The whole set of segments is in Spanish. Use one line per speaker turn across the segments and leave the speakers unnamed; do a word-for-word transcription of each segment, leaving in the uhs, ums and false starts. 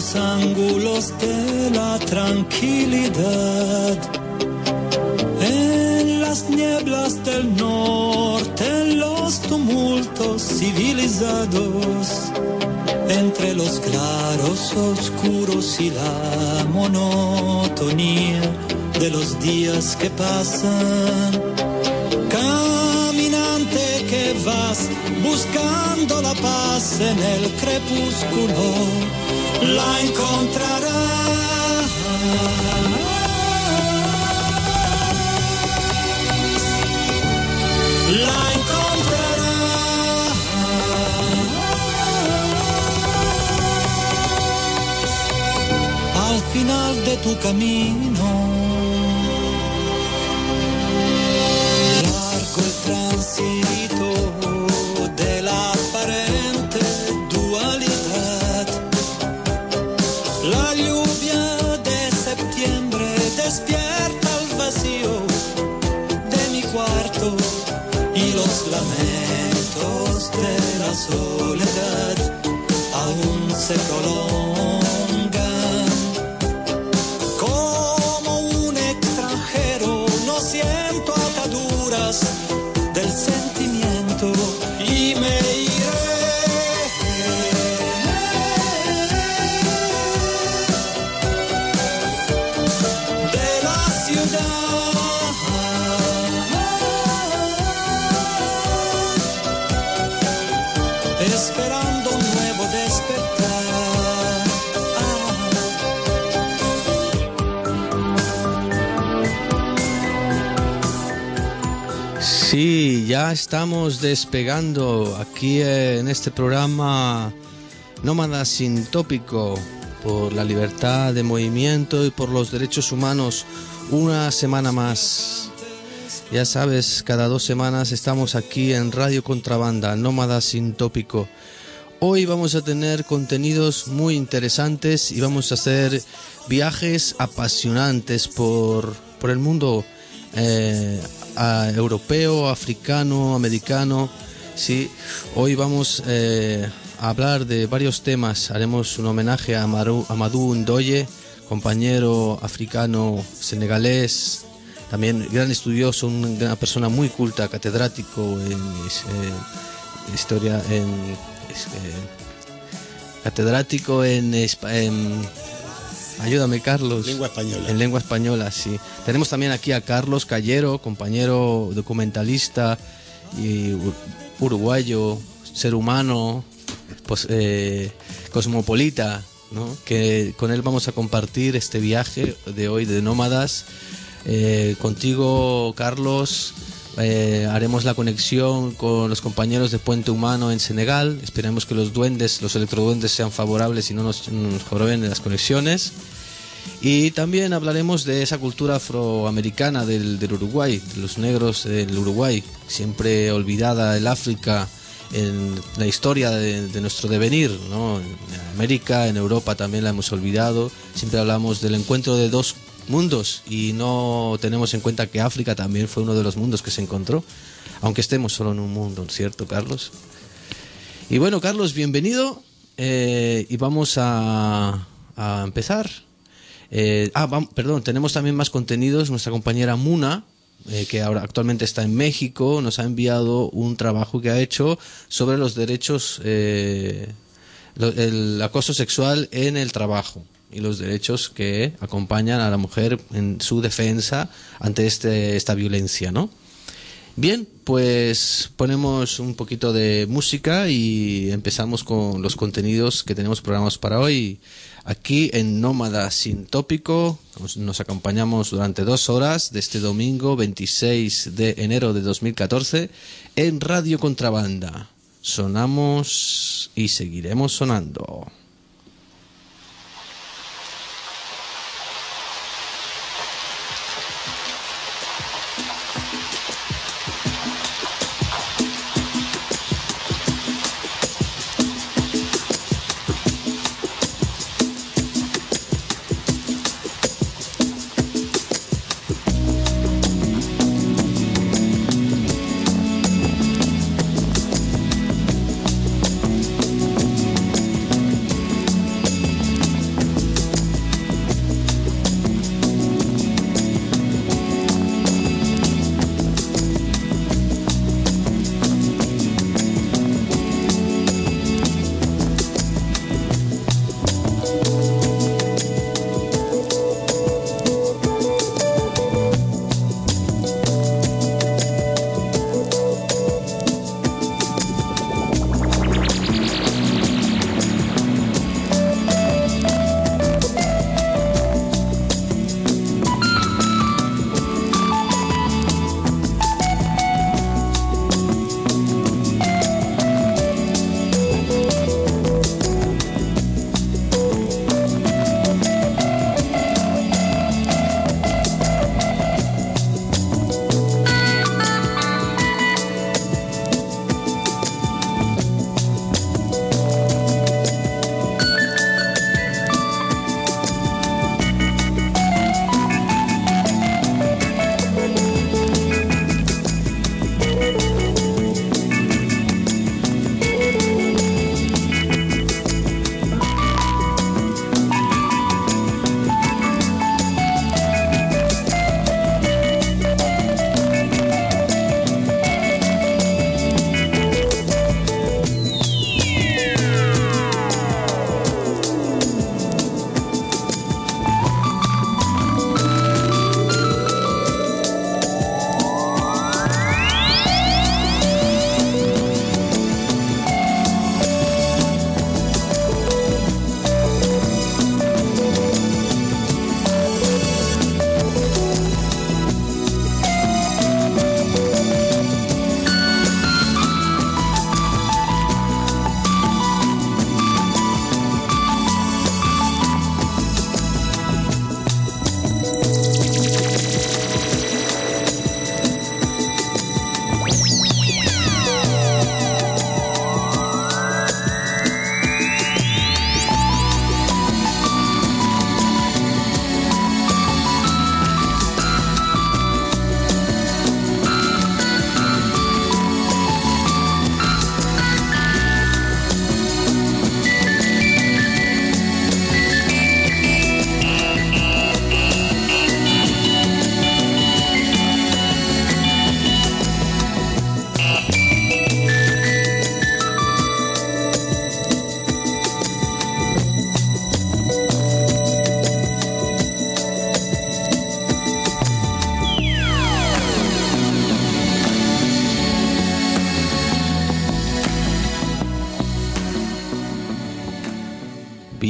los ángulos de la tranquilidad. En las nieblas del norte, en los tumultos civilizados, entre los claros oscuros y la monotonía de los días que pasan. Caminante que vas buscando la paz en el crepúsculo, la encontrarás. La encontrarás. Al final de tu camino. Largo el tránsito de la aparente dualidad. La lluvia de septiembre despierta el vacío de mi cuarto y los lamentos de la soledad aún se prolongan. Como un extranjero no siento ataduras del sentimiento y me iré de la ciudad, esperando un nuevo despertar.
Sí, ya estamos despegando aquí en este programa Nómada Sin Tópico, por la libertad de movimiento y por los derechos humanos, una semana más. Ya sabes, cada dos semanas estamos aquí en Radio Contrabanda, Nómada Sin Tópico. Hoy vamos a tener contenidos muy interesantes y vamos a hacer viajes apasionantes por, por el mundo eh, a, europeo, africano, americano. Sí, hoy vamos eh, a hablar de varios temas. Haremos un homenaje a Maru, Amadou Ndoye, compañero africano senegalés, también gran estudioso, una persona muy culta, catedrático en eh, historia, en eh, catedrático en, en ayúdame, Carlos.
Lengua española.
En lengua española, sí. Tenemos también aquí a Carlos Callero, compañero documentalista y uruguayo, ser humano, pues, eh, cosmopolita, ¿no? Que con él vamos a compartir este viaje de hoy de nómadas. Eh, contigo, Carlos, eh, haremos la conexión con los compañeros de Puente Humano en Senegal. Esperemos que los duendes, los electroduendes sean favorables y no nos, nos joroben las conexiones. Y también hablaremos de esa cultura afroamericana del, del Uruguay, de los negros del Uruguay, siempre olvidada el África en la historia de, de nuestro devenir, ¿no? En América, en Europa también la hemos olvidado. Siempre hablamos del encuentro de dos mundos y no tenemos en cuenta que África también fue uno de los mundos que se encontró, aunque estemos solo en un mundo, ¿cierto, Carlos? Y bueno, Carlos, bienvenido, eh, y vamos a, a empezar. Eh, ah, vamos, perdón, tenemos también más contenidos. Nuestra compañera Muna, eh, que ahora actualmente está en México, nos ha enviado un trabajo que ha hecho sobre los derechos, eh, lo, el acoso sexual en el trabajo y los derechos que acompañan a la mujer en su defensa ante este, esta violencia, ¿no? Bien, pues ponemos un poquito de música y empezamos con los contenidos que tenemos programados para hoy. Aquí en Nómada Sin Tópico nos, nos acompañamos durante dos horas de este domingo veintiséis de enero de dos mil catorce en Radio Contrabanda. Sonamos y seguiremos sonando.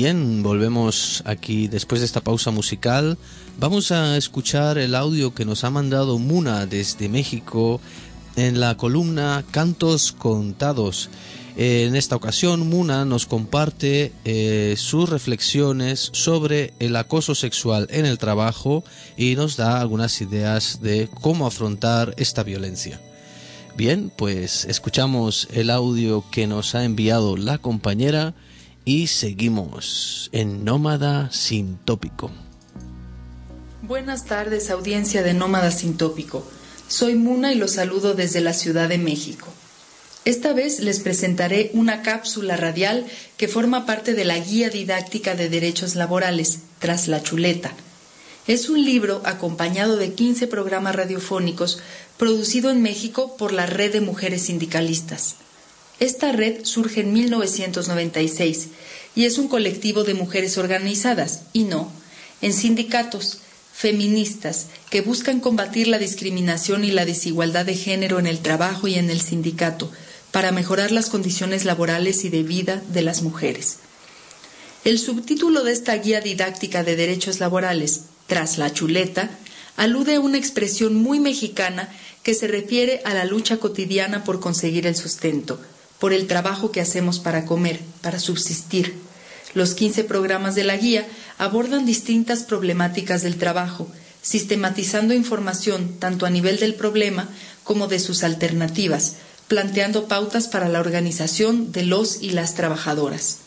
Bien, volvemos aquí después de esta pausa musical. Vamos a escuchar el audio que nos ha mandado Muna desde México en la columna Cantos Contados. En esta ocasión, Muna nos comparte eh, sus reflexiones sobre el acoso sexual en el trabajo y nos da algunas ideas de cómo afrontar esta violencia. Bien, pues escuchamos el audio que nos ha enviado la compañera y seguimos en Nómada Sin Tópico.
Buenas tardes, audiencia de Nómada Sin Tópico. Soy Muna y los saludo desde la Ciudad de México. Esta vez les presentaré una cápsula radial que forma parte de la Guía Didáctica de Derechos Laborales, Tras la Chuleta. Es un libro acompañado de quince programas radiofónicos producido en México por la Red de Mujeres Sindicalistas. Esta red surge en mil novecientos noventa y seis y es un colectivo de mujeres organizadas, y no, en sindicatos, feministas, que buscan combatir la discriminación y la desigualdad de género en el trabajo y en el sindicato, para mejorar las condiciones laborales y de vida de las mujeres. El subtítulo de esta Guía Didáctica de Derechos Laborales, Tras la Chuleta, alude a una expresión muy mexicana que se refiere a la lucha cotidiana por conseguir el sustento, por el trabajo que hacemos para comer, para subsistir. Los quince programas de la guía abordan distintas problemáticas del trabajo, sistematizando información tanto a nivel del problema como de sus alternativas, planteando pautas para la organización de los y las trabajadoras.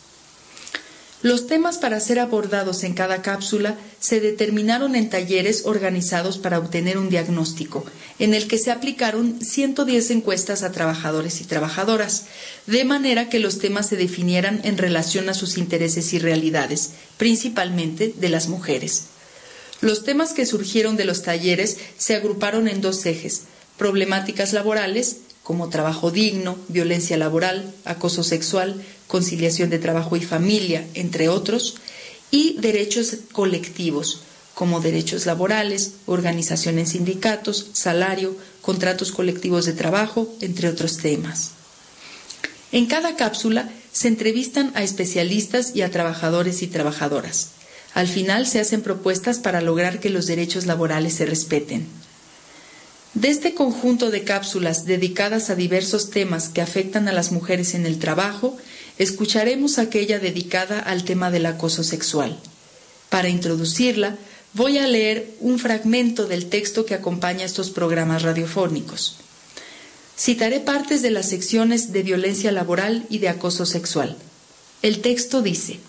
Los temas para ser abordados en cada cápsula se determinaron en talleres organizados para obtener un diagnóstico, en el que se aplicaron ciento diez encuestas a trabajadores y trabajadoras, de manera que los temas se definieran en relación a sus intereses y realidades, principalmente de las mujeres. Los temas que surgieron de los talleres se agruparon en dos ejes: problemáticas laborales, como trabajo digno, violencia laboral, acoso sexual, conciliación de trabajo y familia, entre otros, y derechos colectivos, como derechos laborales, organización en sindicatos, salario, contratos colectivos de trabajo, entre otros temas. En cada cápsula se entrevistan a especialistas y a trabajadores y trabajadoras. Al final se hacen propuestas para lograr que los derechos laborales se respeten. De este conjunto de cápsulas dedicadas a diversos temas que afectan a las mujeres en el trabajo, escucharemos aquella dedicada al tema del acoso sexual. Para introducirla, voy a leer un fragmento del texto que acompaña estos programas radiofónicos. Citaré partes de las secciones de violencia laboral y de acoso sexual. El texto dice: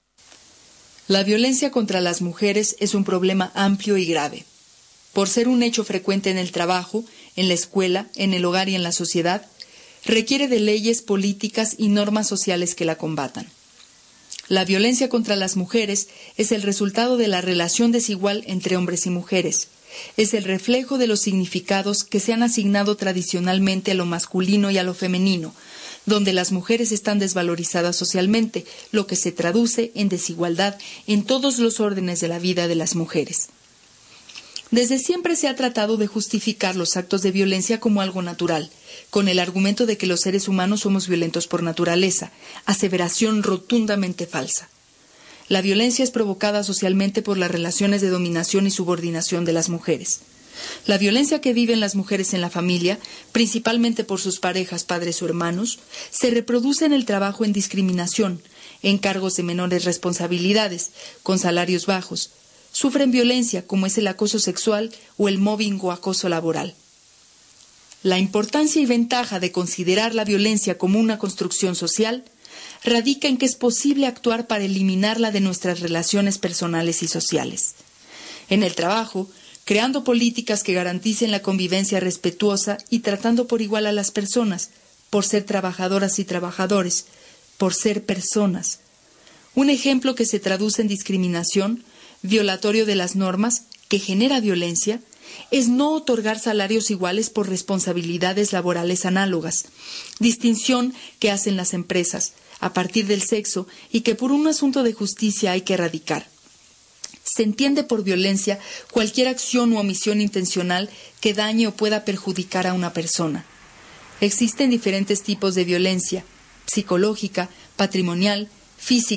La violencia contra las mujeres es un problema amplio y grave. Por ser un hecho frecuente en el trabajo, en la escuela, en el hogar y en la sociedad, requiere de leyes, políticas y normas sociales que la combatan. La violencia contra las mujeres es el resultado de la relación desigual entre hombres y mujeres. Es el reflejo de los significados que se han asignado tradicionalmente a lo masculino y a lo femenino, donde las mujeres están desvalorizadas socialmente, lo que se traduce en desigualdad en todos los órdenes de la vida de las mujeres. Desde siempre se ha tratado de justificar los actos de violencia como algo natural, con el argumento de que los seres humanos somos violentos por naturaleza, aseveración rotundamente falsa. La violencia es provocada socialmente por las relaciones de dominación y subordinación de las mujeres. La violencia que viven las mujeres en la familia, principalmente por sus parejas, padres o hermanos, se reproduce en el trabajo en discriminación, en cargos de menores responsabilidades, con salarios bajos. Sufren violencia como es el acoso sexual o el mobbing o acoso laboral. La importancia y ventaja de considerar la violencia como una construcción social radica en que es posible actuar para eliminarla de nuestras relaciones personales y sociales. En el trabajo, creando políticas que garanticen la convivencia respetuosa y tratando por igual a las personas, por ser trabajadoras y trabajadores, por ser personas. Un ejemplo que se traduce en discriminación, violatorio de las normas, que genera violencia, es no otorgar salarios iguales por responsabilidades laborales análogas, distinción que hacen las empresas a partir del sexo y que por un asunto de justicia hay que erradicar. Se entiende por violencia cualquier acción u omisión intencional que dañe o pueda perjudicar a una persona. Existen diferentes tipos de violencia: psicológica, patrimonial, física,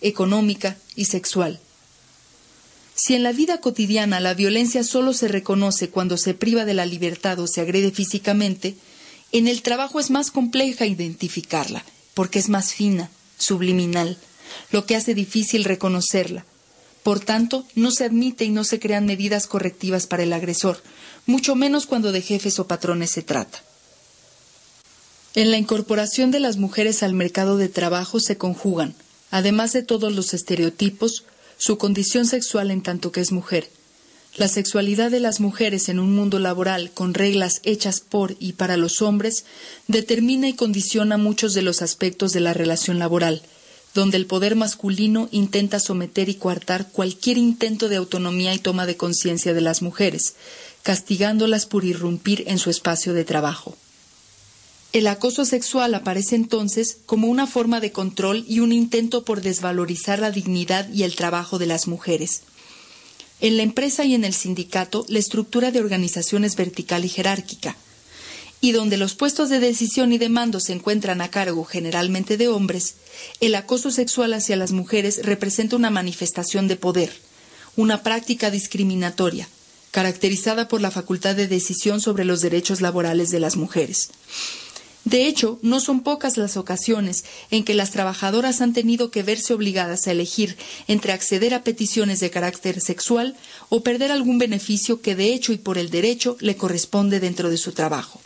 económica y sexual. Si en la vida cotidiana la violencia solo se reconoce cuando se priva de la libertad o se agrede físicamente, en el trabajo es más compleja identificarla, porque es más fina, subliminal, lo que hace difícil reconocerla. Por tanto, no se admite y no se crean medidas correctivas para el agresor, mucho menos cuando de jefes o patrones se trata. En la incorporación de las mujeres al mercado de trabajo se conjugan, además de todos los estereotipos, su condición sexual en tanto que es mujer. La sexualidad de las mujeres en un mundo laboral con reglas hechas por y para los hombres determina y condiciona muchos de los aspectos de la relación laboral, donde el poder masculino intenta someter y coartar cualquier intento de autonomía y toma de conciencia de las mujeres, castigándolas por irrumpir en su espacio de trabajo. El acoso sexual aparece entonces como una forma de control y un intento por desvalorizar la dignidad y el trabajo de las mujeres. En la empresa y en el sindicato, la estructura de organización es vertical y jerárquica, y donde los puestos de decisión y de mando se encuentran a cargo generalmente de hombres, el acoso sexual hacia las mujeres representa una manifestación de poder, una práctica discriminatoria, caracterizada por la facultad de decisión sobre los derechos laborales de las mujeres. De hecho, no son pocas las ocasiones en que las trabajadoras han tenido que verse obligadas a elegir entre acceder a peticiones de carácter sexual o perder algún beneficio que de hecho y por el derecho le corresponde dentro de su trabajo.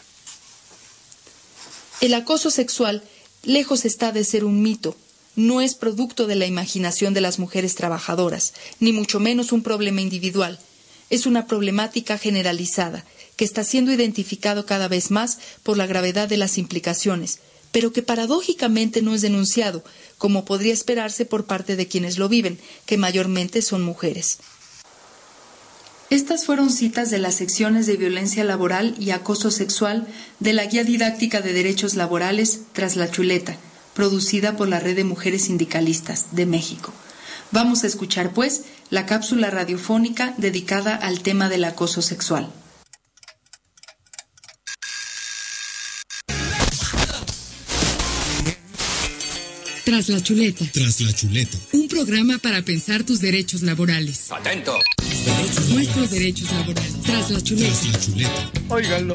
El acoso sexual, lejos está de ser un mito, no es producto de la imaginación de las mujeres trabajadoras, ni mucho menos un problema individual. Es una problemática generalizada, que está siendo identificado cada vez más por la gravedad de las implicaciones, pero que paradójicamente no es denunciado, como podría esperarse por parte de quienes lo viven, que mayormente son mujeres. Estas fueron citas de las secciones de violencia laboral y acoso sexual de la Guía Didáctica de Derechos Laborales Tras la Chuleta, producida por la Red de Mujeres Sindicalistas de México. Vamos a escuchar, pues, la cápsula radiofónica dedicada al tema del acoso sexual.
Tras la Chuleta.
Tras la Chuleta.
Un programa para pensar tus derechos laborales.
¡Atento!
Derechos Nuestros derechos laborales. Tras la Chuleta.
Tras la Chuleta.
Óiganlo.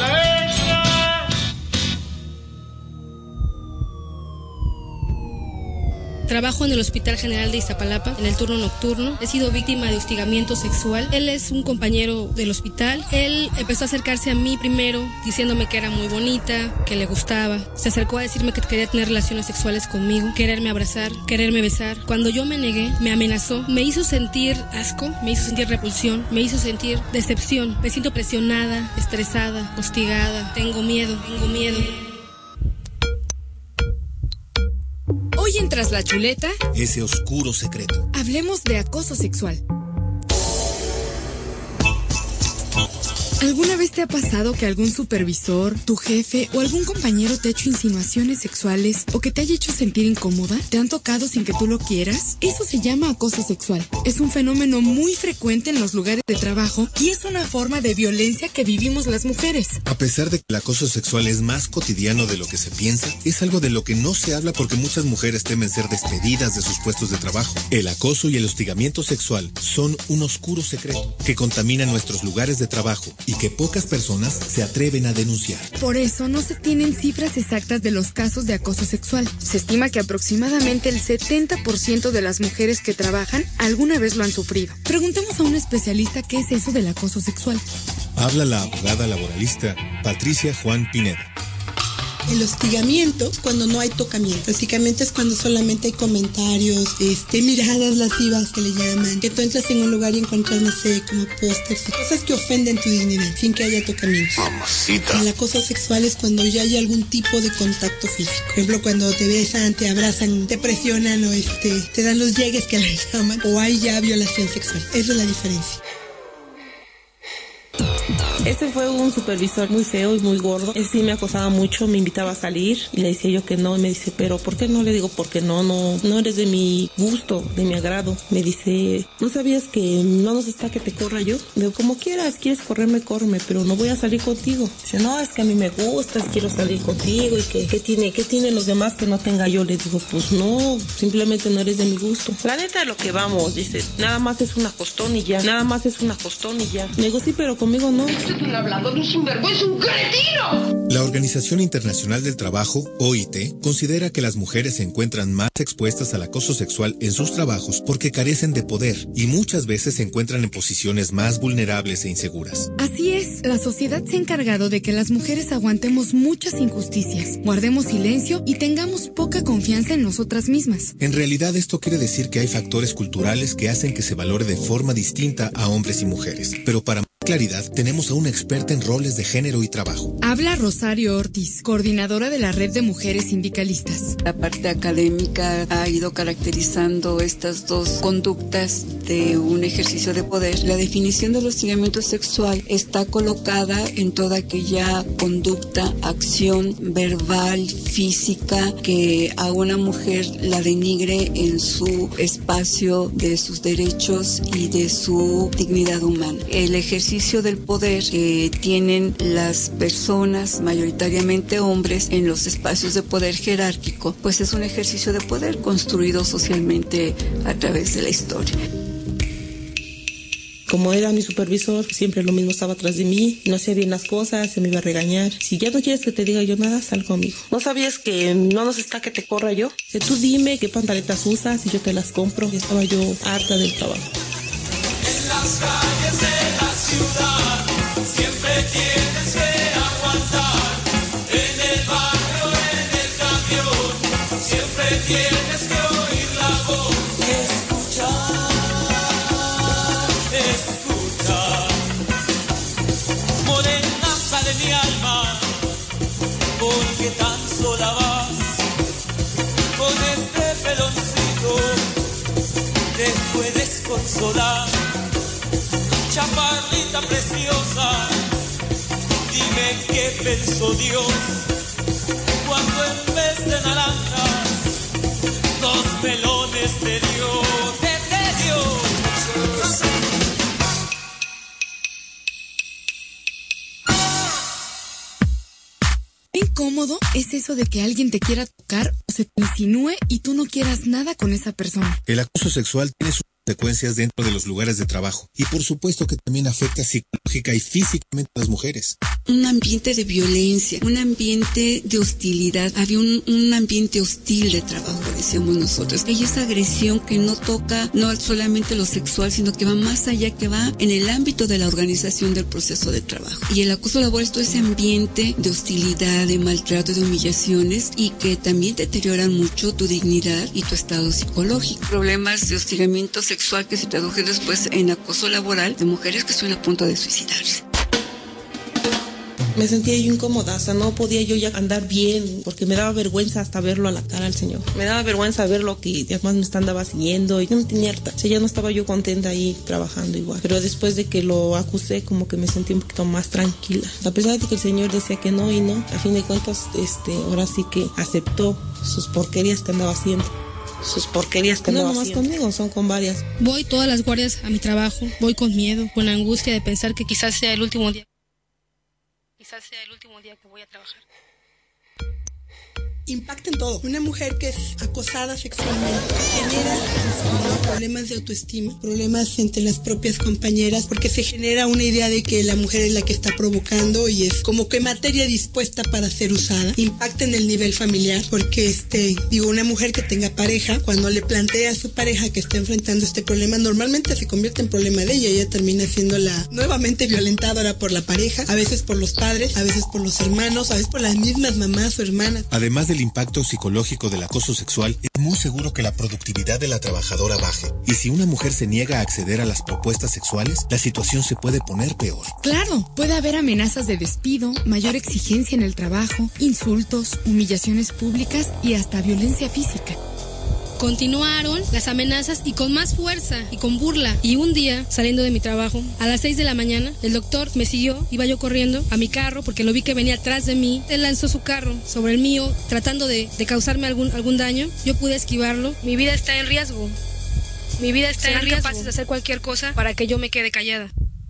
Trabajo en el Hospital General de Iztapalapa, en el turno nocturno. He sido víctima de hostigamiento sexual. Él es un compañero del hospital. Él empezó a acercarse a mí primero, diciéndome que era muy bonita, que le gustaba. Se acercó a decirme que quería tener relaciones sexuales conmigo, quererme abrazar, quererme besar. Cuando yo me negué, me amenazó, me hizo sentir asco, me hizo sentir repulsión, me hizo sentir decepción. Me siento presionada, estresada, hostigada. Tengo miedo, tengo miedo.
Hoy en Tras la Chuleta,
ese oscuro secreto.
Hablemos de acoso sexual. ¿Alguna vez te ha pasado que algún supervisor, tu jefe o algún compañero te ha hecho insinuaciones sexuales o que te haya hecho sentir incómoda? ¿Te han tocado sin que tú lo quieras? Eso se llama acoso sexual. Es un fenómeno muy frecuente en los lugares de trabajo y es una forma de violencia que vivimos las mujeres.
A pesar de que el acoso sexual es más cotidiano de lo que se piensa, es algo de lo que no se habla porque muchas mujeres temen ser despedidas de sus puestos de trabajo. El acoso y el hostigamiento sexual son un oscuro secreto que contamina nuestros lugares de trabajo y que pocas personas se atreven a denunciar.
Por eso no se tienen cifras exactas de los casos de acoso sexual. Se estima que aproximadamente el setenta por ciento de las mujeres que trabajan alguna vez lo han sufrido. Preguntemos a un especialista qué es eso del acoso sexual.
Habla la abogada laboralista Patricia Juan Pineda.
El hostigamiento cuando no hay tocamiento. Básicamente es cuando solamente hay comentarios, este, miradas lascivas que le llaman. Que tú entras en un lugar y encuentras, no sé, como pósters, cosas que ofenden tu dignidad sin que haya tocamiento.
Mamacita.
El acoso sexual es cuando ya hay algún tipo de contacto físico. Por ejemplo, cuando te besan, te abrazan, te presionan o este, te dan los llegues que le llaman. O hay ya violación sexual. Esa es la diferencia.
Este fue un supervisor muy feo y muy gordo. Ese sí me acosaba mucho, me invitaba a salir y le decía yo que no. Y me dice, pero ¿por qué no? Le digo, porque no, no, no eres de mi gusto, de mi agrado. Me dice, ¿no sabías que no nos está que te corra yo? Le digo, como quieras, quieres correrme, córreme, pero no voy a salir contigo. Dice, no, es que a mí me gustas, quiero salir contigo. ¿Y que qué tiene, qué tienen los demás que no tenga yo? Le digo, pues no, simplemente no eres de mi gusto. La neta de lo que vamos, dice, nada más es una costón y ya, nada más es una costón y ya. Le digo, sí, pero conmigo no.
Este es un hablador, un sinvergüenza, un cretino.
La Organización Internacional del Trabajo, O I T, considera que las mujeres se encuentran más expuestas al acoso sexual en sus trabajos porque carecen de poder y muchas veces se encuentran en posiciones más vulnerables e inseguras.
Así es, la sociedad se ha encargado de que las mujeres aguantemos muchas injusticias, guardemos silencio y tengamos poca confianza en nosotras mismas.
En realidad esto quiere decir que hay factores culturales que hacen que se valore de forma distinta a hombres y mujeres, pero para claridad, tenemos a una experta en roles de género y trabajo.
Habla Rosario Ortiz, coordinadora de la Red de Mujeres Sindicalistas.
La parte académica ha ido caracterizando estas dos conductas de un ejercicio de poder. La definición del hostigamiento sexual está colocada en toda aquella conducta, acción verbal, física, que a una mujer la denigre en su espacio de sus derechos y de su dignidad humana. El ejercicio del poder que tienen las personas, mayoritariamente hombres, en los espacios de poder jerárquico, pues es un ejercicio de poder construido socialmente a través de la historia.
Como era mi supervisor, siempre lo mismo estaba atrás de mí, no hacía bien las cosas, se me iba a regañar. Si ya no quieres que te diga yo nada, sal conmigo. ¿No sabías que no nos está que te corra yo? Que tú dime qué pantaletas usas y yo te las compro. Y estaba yo harta del trabajo.
En las calles de la ciudad siempre tienes que aguantar. En el barrio, en el camión, siempre tienes que oír la voz. Escuchar, escuchar. Morenaza de mi alma, porque tan sola vas. Con este peloncito te puedes consolar. Chaparrita preciosa, dime qué pensó Dios cuando en vez de naranjas dos melones te dio, te, te dio.
Qué incómodo es eso de que alguien te quiera tocar o se te insinúe y tú no quieras nada con esa persona.
El acoso sexual tiene sus consecuencias dentro de los lugares de trabajo y por supuesto que también afecta psicológica y físicamente a las mujeres.
Un ambiente de violencia, un ambiente de hostilidad, había un, un ambiente hostil de trabajo, decíamos nosotros. Hay esa agresión que no toca no solamente lo sexual, sino que va más allá, que va en el ámbito de la organización del proceso de trabajo. Y el acoso laboral es todo ese ambiente de hostilidad, de maltrato, de humillaciones y que también deterioran mucho tu dignidad y tu estado psicológico. Problemas de hostigamiento sexual que se traduce después en acoso laboral de mujeres que estuvieron a punto de suicidarse.
Me sentía yo incómoda, o sea, no podía yo ya andar bien, porque me daba vergüenza hasta verlo a la cara al señor. Me daba vergüenza verlo que además me andaba siguiendo y yo me tenía harta. O sea, ya no estaba yo contenta ahí trabajando igual. Pero después de que lo acusé, como que me sentí un poquito más tranquila. A pesar de que el señor decía que no y no, a fin de cuentas, este, ahora sí que aceptó sus porquerías que andaba haciendo. Sus porquerías que no nomás conmigo, son con varias.
Voy todas las guardias a mi trabajo, voy con miedo, con angustia de pensar que quizás sea el último día. Quizás sea el último día que voy a trabajar.
Impacta en todo. Una mujer que es acosada sexualmente genera problemas de autoestima, problemas entre las propias compañeras, porque se genera una idea de que la mujer es la que está provocando y es como que materia dispuesta para ser usada. Impacta en el nivel familiar, porque este, digo, una mujer que tenga pareja, cuando le plantea a su pareja que está enfrentando este problema, normalmente se convierte en problema de ella. Ella termina siendo la nuevamente violentadora por la pareja, a veces por los padres, a veces por los hermanos, a veces por las mismas mamás o hermanas.
Además de el impacto psicológico del acoso sexual, es muy seguro que la productividad de la trabajadora baje. Y si una mujer se niega a acceder a las propuestas sexuales, la situación se puede poner peor.
Claro, puede haber amenazas de despido, mayor exigencia en el trabajo, insultos, humillaciones públicas y hasta violencia física.
Continuaron las amenazas y con más fuerza y con burla. Y un día, saliendo de mi trabajo, a las seis de la mañana, el doctor me siguió, iba yo corriendo a mi carro porque lo vi que venía atrás de mí. Él lanzó su carro sobre el mío, tratando de, de causarme algún, algún daño. Yo pude esquivarlo. Mi vida está en riesgo. Mi vida está en riesgo. Serán capaces de hacer cualquier cosa para que yo me quede callada.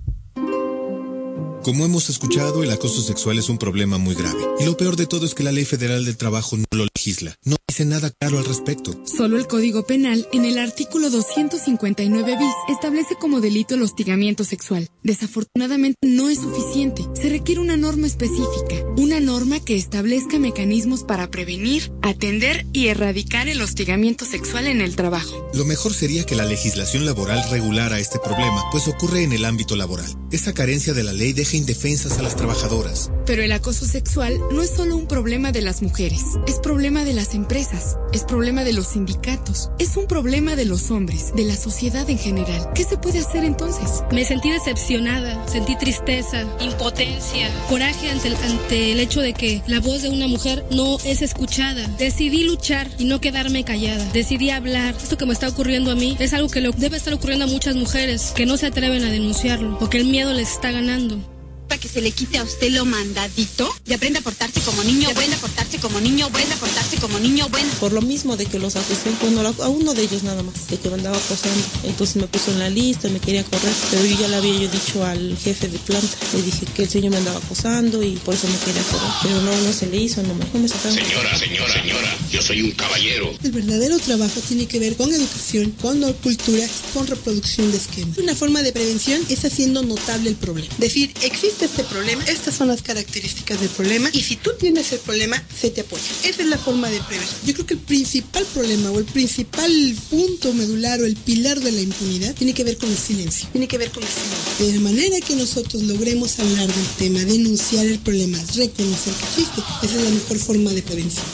Como hemos escuchado, el acoso sexual es un problema muy grave. Y lo peor de todo es que la Ley Federal del Trabajo no lo legisla. No dice nada claro al respecto.
Solo el Código Penal, en el artículo doscientos cincuenta y nueve bis, establece como delito el hostigamiento sexual. Desafortunadamente no es suficiente. Se requiere una norma específica. Una norma que establezca mecanismos para prevenir, atender y erradicar el hostigamiento sexual en el trabajo.
Lo mejor sería que la legislación laboral regulara este problema, pues ocurre en el ámbito laboral. Esa carencia de la ley deja indefensas a las trabajadoras.
Pero el acoso sexual no es solo un problema de las mujeres, es problema de las empresas, es problema de los sindicatos, es un problema de los hombres, de la sociedad en general. ¿Qué se puede hacer entonces?
Me sentí decepcionada, sentí tristeza, impotencia, coraje ante el, ante el hecho de que la voz de una mujer no es escuchada. Decidí luchar y no quedarme callada, decidí hablar. Esto que me está ocurriendo a mí es algo que lo, debe estar ocurriendo a muchas mujeres que no se atreven a denunciarlo porque el miedo les está ganando.
Para que se le quite a usted lo mandadito y aprenda a portarse como niño bueno, a portarse como niño bueno, a portarse como niño bueno.
Por lo mismo de que los acusé, bueno, a uno de ellos nada más, de que me andaba acosando. Entonces me puso en la lista, me quería correr, pero yo ya le había yo dicho al jefe de planta, le dije que el señor me andaba acosando y por eso me quería correr. Pero no, no se le hizo, no me, no me sacaron.
Señora, señora, señora, yo soy un caballero.
El verdadero trabajo tiene que ver con educación, con cultura, con reproducción de esquemas. Una forma de prevención es haciendo notable el problema. Decir, existe este problema, estas son las características del problema y si tú tienes el problema, se te apoya. Esa es la forma de prevenir. Yo creo que el principal problema o el principal punto medular o el pilar de la impunidad tiene que ver con el silencio. Tiene que ver con el silencio. De la manera que nosotros logremos hablar del tema, denunciar el problema, reconocer que existe, esa es la mejor forma de prevención.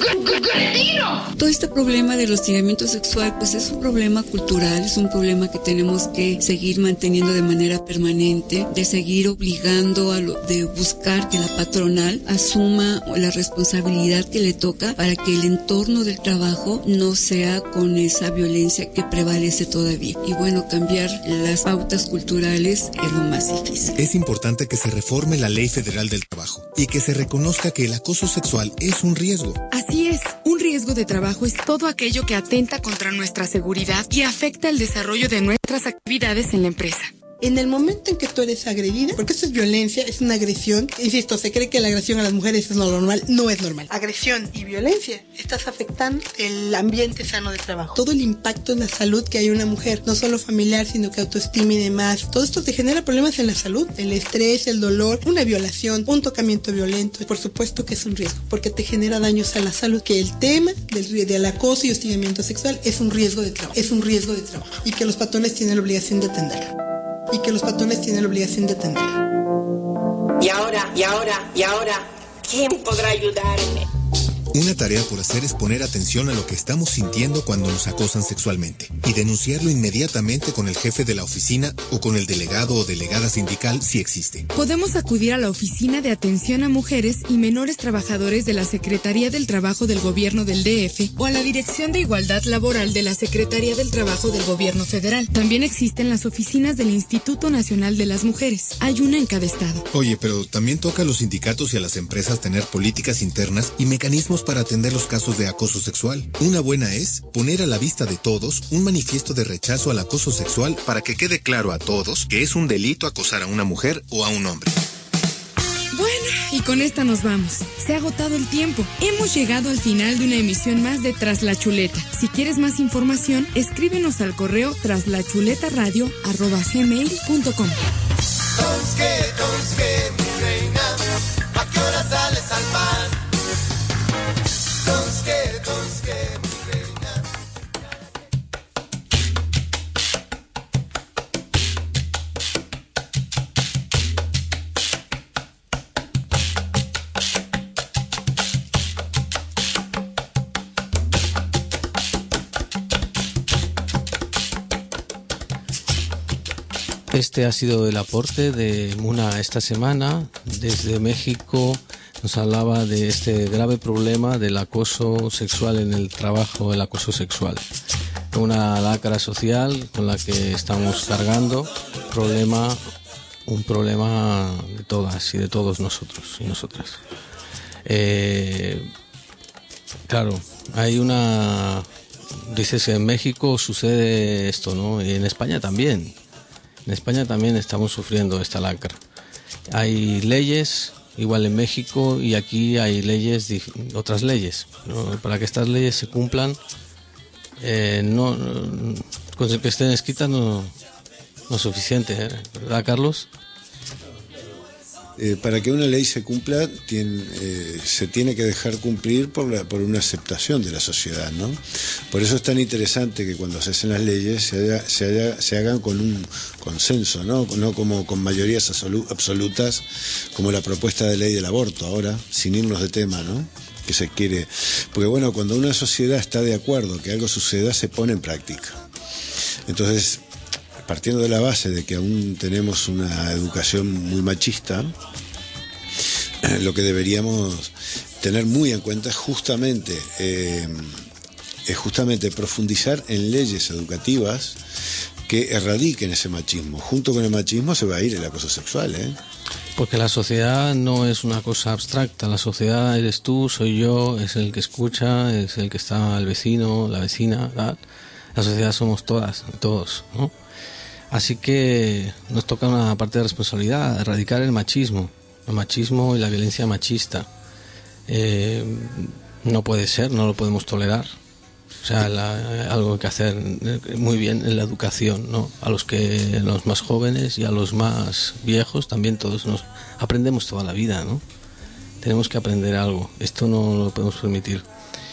Todo este problema del hostigamiento sexual pues es un problema cultural, es un problema que tenemos que seguir manteniendo de manera permanente, de seguir obligando a lo, de buscar que la patronal asuma la responsabilidad que le toca para que el entorno del trabajo no sea con esa violencia que prevalece todavía. Y bueno, cambiar las pautas culturales es lo más difícil.
Es importante que se reforme la Ley Federal del Trabajo y que se reconozca que el acoso sexual es un riesgo.
Así es, un riesgo de trabajo es todo aquello que atenta contra nuestra seguridad y afecta el desarrollo de nuestras actividades en la empresa.
En el momento en que tú eres agredida, porque eso es violencia, es una agresión, insisto, se cree que la agresión a las mujeres es lo normal, no es normal. Agresión y violencia, estás afectando el ambiente sano de trabajo. Todo el impacto en la salud que hay una mujer, no solo familiar, sino que autoestima y demás, todo esto te genera problemas en la salud, el estrés, el dolor, una violación, un tocamiento violento, por supuesto que es un riesgo, porque te genera daños a la salud, que el tema del, del acoso y hostigamiento sexual es un riesgo de trabajo, es un riesgo de trabajo, y que los patrones tienen la obligación de atenderlo. Y que los patrones tienen la obligación de atender.
Y ahora, y ahora, y ahora, ¿quién podrá ayudarme?
Una tarea por hacer es poner atención a lo que estamos sintiendo cuando nos acosan sexualmente y denunciarlo inmediatamente con el jefe de la oficina o con el delegado o delegada sindical si existe.
Podemos acudir a la Oficina de Atención a Mujeres y Menores Trabajadores de la Secretaría del Trabajo del Gobierno del D F o a la Dirección de Igualdad Laboral de la Secretaría del Trabajo del Gobierno Federal. También existen las oficinas del Instituto Nacional de las Mujeres. Hay una en cada estado.
Oye, pero también toca a los sindicatos y a las empresas tener políticas internas y mecanismos para atender los casos de acoso sexual. Una buena es poner a la vista de todos un manifiesto de rechazo al acoso sexual para que quede claro a todos que es un delito acosar a una mujer o a un hombre.
Bueno, y con esta nos vamos. Se ha agotado el tiempo. Hemos llegado al final de una emisión más de Tras la Chuleta. Si quieres más información, escríbenos al correo traslachuleta.radio arroba gmail punto com.
Donske, donske, mi reina, ¿a qué hora sales al pan? Donske, donske, mi reina.
Es este ha sido el aporte de Muna esta semana. Desde México nos hablaba de este grave problema del acoso sexual en el trabajo, el acoso sexual. Una lacra social con la que estamos cargando, problema, un problema de todas y de todos nosotros y nosotras. Eh, claro, hay una... Dices que en México sucede esto, ¿no? Y en España también. En España también estamos sufriendo esta lacra. Hay leyes, igual en México, y aquí hay leyes, otras leyes, ¿no? Para que estas leyes se cumplan, eh, no, no, con el que estén escritas no, no es suficiente, ¿eh? ¿Verdad, Carlos?
Eh, para que una ley se cumpla, tiene, eh, se tiene que dejar cumplir por, la, por una aceptación de la sociedad, ¿no? Por eso es tan interesante que cuando se hacen las leyes se, haga, se, haga, se hagan con un consenso, ¿no? No como con mayorías absolutas, como la propuesta de ley del aborto ahora, sin irnos de tema, ¿no? Que se quiere, porque bueno, cuando una sociedad está de acuerdo que algo suceda, se pone en práctica. Entonces, partiendo de la base de que aún tenemos una educación muy machista, lo que deberíamos tener muy en cuenta es justamente, eh, es justamente profundizar en leyes educativas que erradiquen ese machismo. Junto con el machismo se va a ir el acoso sexual, ¿eh?
Porque la sociedad no es una cosa abstracta, la sociedad eres tú, soy yo, es el que escucha, es el que está el vecino, la vecina, ¿verdad? La sociedad somos todas, todos, ¿no? Así que nos toca una parte de responsabilidad, erradicar el machismo, el machismo y la violencia machista. Eh, no puede ser, no lo podemos tolerar. O sea, la, algo que hacer muy bien en la educación, ¿no? A los que, los más jóvenes y a los más viejos también todos nos aprendemos toda la vida, ¿no? Tenemos que aprender algo. Esto no lo podemos permitir.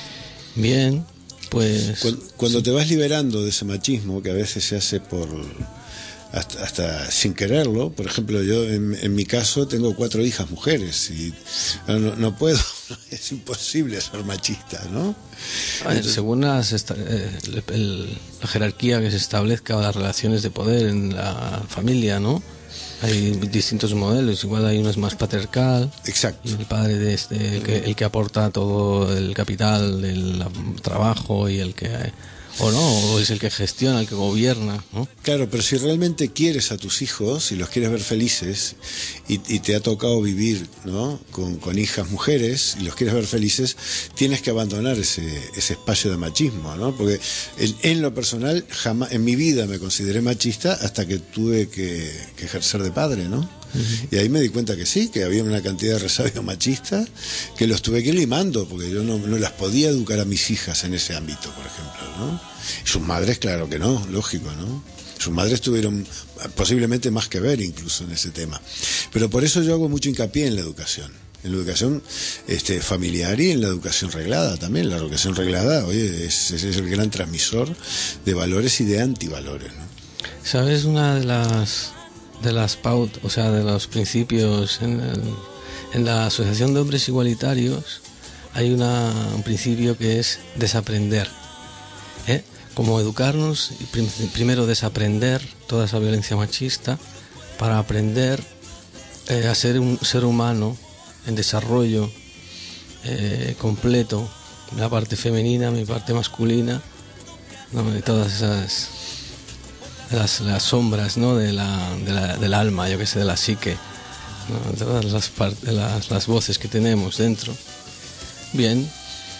Bien, pues
cuando, cuando te vas liberando de ese machismo que a veces se hace por Hasta, hasta sin quererlo. Por ejemplo, yo en, en mi caso tengo cuatro hijas mujeres y no, no puedo, es imposible ser machista, ¿no?
A ver, según las, eh, el, la jerarquía que se establezca, las relaciones de poder en la familia, ¿no? Hay distintos modelos, igual hay uno es más patriarcal.
Exacto.
Y el padre de este, el que, el que aporta todo el capital del trabajo y el que... O no, o es el que gestiona, el que gobierna, ¿no?
Claro, pero si realmente quieres a tus hijos y los quieres ver felices y, y te ha tocado vivir, ¿no? Con, con hijas mujeres y los quieres ver felices, tienes que abandonar ese, ese espacio de machismo, ¿no? Porque en, en lo personal, jamás en mi vida me consideré machista hasta que tuve que, que ejercer de padre, ¿no? Uh-huh. Y ahí me di cuenta que sí, que había una cantidad de resabios machistas que los tuve que ir limando, porque yo no, no las podía educar a mis hijas en ese ámbito, por ejemplo, ¿no? Y sus madres, claro que no, lógico, ¿no? Sus madres tuvieron posiblemente más que ver incluso en ese tema. Pero por eso yo hago mucho hincapié en la educación, en la educación este, familiar y en la educación reglada también. La educación reglada, oye, es, es el gran transmisor de valores y de antivalores, ¿no?
¿Sabes una de las de las pautas, o sea, de los principios en, el, en la Asociación de Hombres Igualitarios? Hay una, un principio que es desaprender, ¿eh? Como educarnos y prim, primero desaprender toda esa violencia machista para aprender eh, a ser un ser humano en desarrollo eh, completo, la parte femenina, mi parte masculina, ¿no? Y todas esas las, las sombras, ¿no? de la, de la, del alma, yo que sé, de la psique, ¿no? Todas las, part, las, las voces que tenemos dentro. Bien,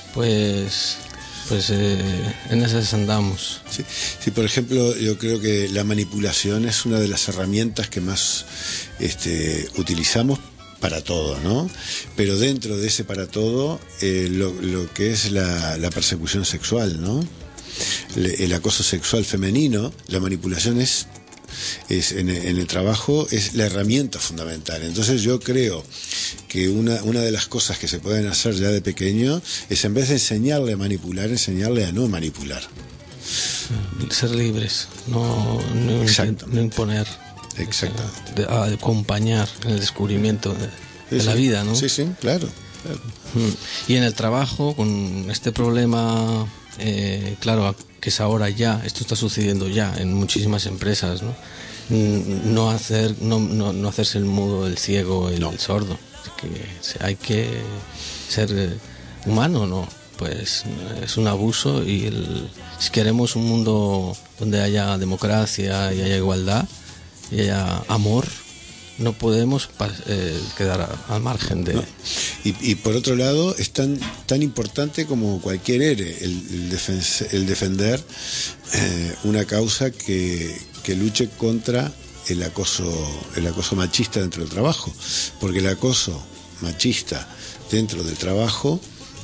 pues pues eh, en esas andamos.
Sí, sí, por ejemplo, yo creo que la manipulación es una de las herramientas que más este, utilizamos para todo, ¿no? Pero dentro de ese para todo, eh, lo, lo que es la, la persecución sexual, ¿no? Le, el acoso sexual femenino, la manipulación es es en, en el trabajo es la herramienta fundamental. Entonces yo creo que una, una de las cosas que se pueden hacer ya de pequeño es, en vez de enseñarle a manipular, enseñarle a no manipular.
Ser libres, no, no, no imponer.
Exactamente.
De, a acompañar en el descubrimiento de,
sí,
de
sí.
la vida, ¿no?
Sí, sí, claro. claro.
Y en el trabajo, con este problema, eh, claro, que es ahora ya, esto está sucediendo ya en muchísimas empresas, ¿no? no hacer no, no, no hacerse el mudo, el ciego, el, no. el sordo. Que hay que ser humano, ¿no? Pues es un abuso y el, si queremos un mundo donde haya democracia y haya igualdad y haya amor, no podemos eh, quedar al margen de...
No. Y, y por otro lado, es tan, tan importante como cualquier héroe el, el, defen el defender eh, una causa que, que luche contra el acoso, el acoso machista dentro del trabajo, porque el acoso machista dentro del trabajo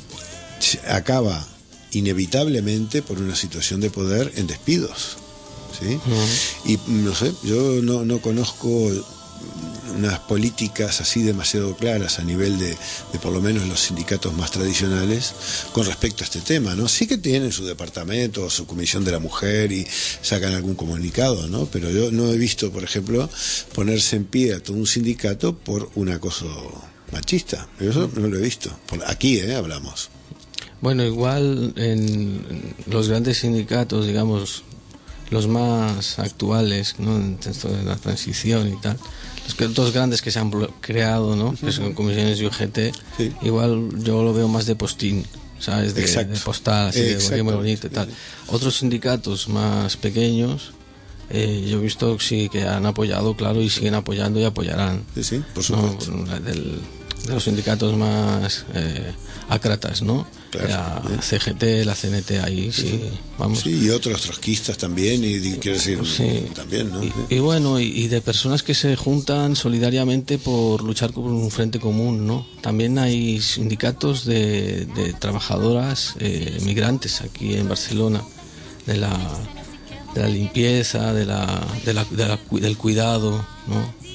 acaba inevitablemente por una situación de poder en despidos, ¿sí? Uh-huh. Y no sé, yo no, no conozco unas políticas así demasiado claras a nivel de, de por lo menos los sindicatos más tradicionales con respecto a este tema, ¿no? Sí que tienen su departamento, su comisión de la mujer y sacan algún comunicado, ¿no? Pero yo no he visto, por ejemplo, ponerse en pie a todo un sindicato por un acoso machista. Yo eso no lo he visto. Por aquí, ¿eh? Hablamos.
Bueno, igual en los grandes sindicatos, digamos, los más actuales, ¿no? En esto de la transición y tal, los dos grandes que se han creado, ¿no? Que son comisiones y U G T, sí. Igual yo lo veo más de postín, ¿sabes? De, de postal, así de muy bonito y tal. Otros sindicatos más pequeños, eh, yo he visto sí que han apoyado, claro, y siguen apoyando y apoyarán.
Sí, sí, por supuesto.
¿No? Del, de los sindicatos más eh, ácratas, ¿no? Claro, la ¿eh? C G T, la C N T, ahí sí, sí, vamos.
Sí, y otros trotskistas también, y, y quiero decir, sí. también, ¿no?
Y, y bueno, y, y de personas que se juntan solidariamente por luchar por un frente común, ¿no? También hay sindicatos de, de trabajadoras eh, migrantes aquí en Barcelona, de la, de la limpieza, de la, de la, de la, del cuidado, ¿no?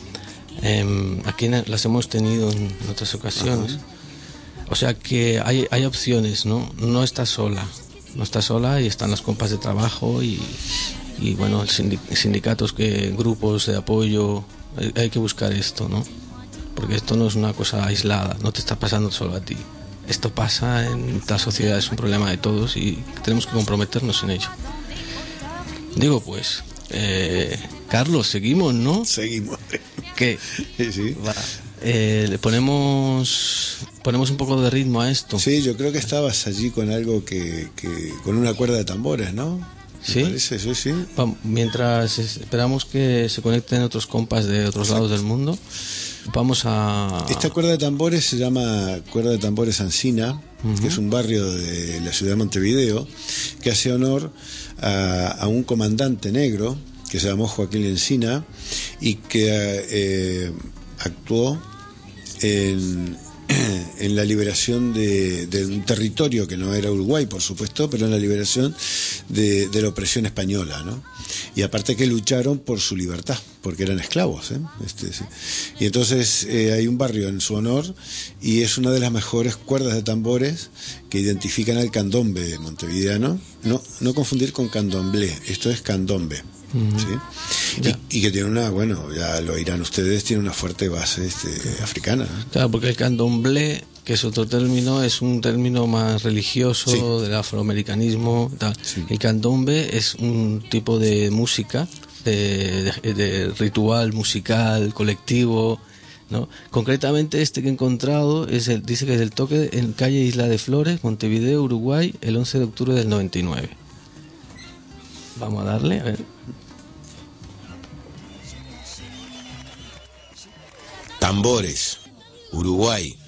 Eh, aquí las hemos tenido en otras ocasiones. Ajá. O sea que hay, hay opciones, ¿no? No está sola, no está sola y están las compas de trabajo y, y bueno, sindicatos, que grupos de apoyo, hay, hay que buscar esto, ¿no? Porque esto no es una cosa aislada, no te está pasando solo a ti. Esto pasa en la sociedad, es un problema de todos y tenemos que comprometernos en ello. Digo pues, eh, Carlos, seguimos, ¿no?
Seguimos.
¿Qué?
Sí, sí.
Va. Eh, le ponemos ponemos un poco de ritmo a esto.
Sí, yo creo que estabas allí con algo que, que con una cuerda de tambores, ¿no?
Sí.
Parece, sí, sí.
Mientras esperamos que se conecten otros compas de otros Exacto. lados del mundo, vamos a...
Esta cuerda de tambores se llama Cuerda de Tambores Ancina, uh-huh. que es un barrio de la ciudad de Montevideo, que hace honor a, a un comandante negro que se llamó Joaquín Encina y que eh, actuó en, en la liberación de, de un territorio que no era Uruguay, por supuesto, pero en la liberación de, de la opresión española, ¿no? Y aparte que lucharon por su libertad, porque eran esclavos, ¿eh? Este, sí. Y entonces eh, hay un barrio en su honor y es una de las mejores cuerdas de tambores que identifican al candombe montevideano. No, no confundir con candomblé, esto es candombe. Uh-huh. ¿Sí? Y, y que tiene una, bueno, ya lo dirán ustedes, tiene una fuerte base este, africana, ¿no?
Claro, porque el candomblé, que es otro término, es un término más religioso, sí. del afroamericanismo, tal. Sí. El candombe es un tipo de música, de, de, de ritual musical, colectivo, ¿no? Concretamente este que he encontrado es el, dice que es el toque en calle Isla de Flores, Montevideo, Uruguay, el once de octubre del noventa y nueve. Vamos a darle, a ver.
Tambores, Uruguay.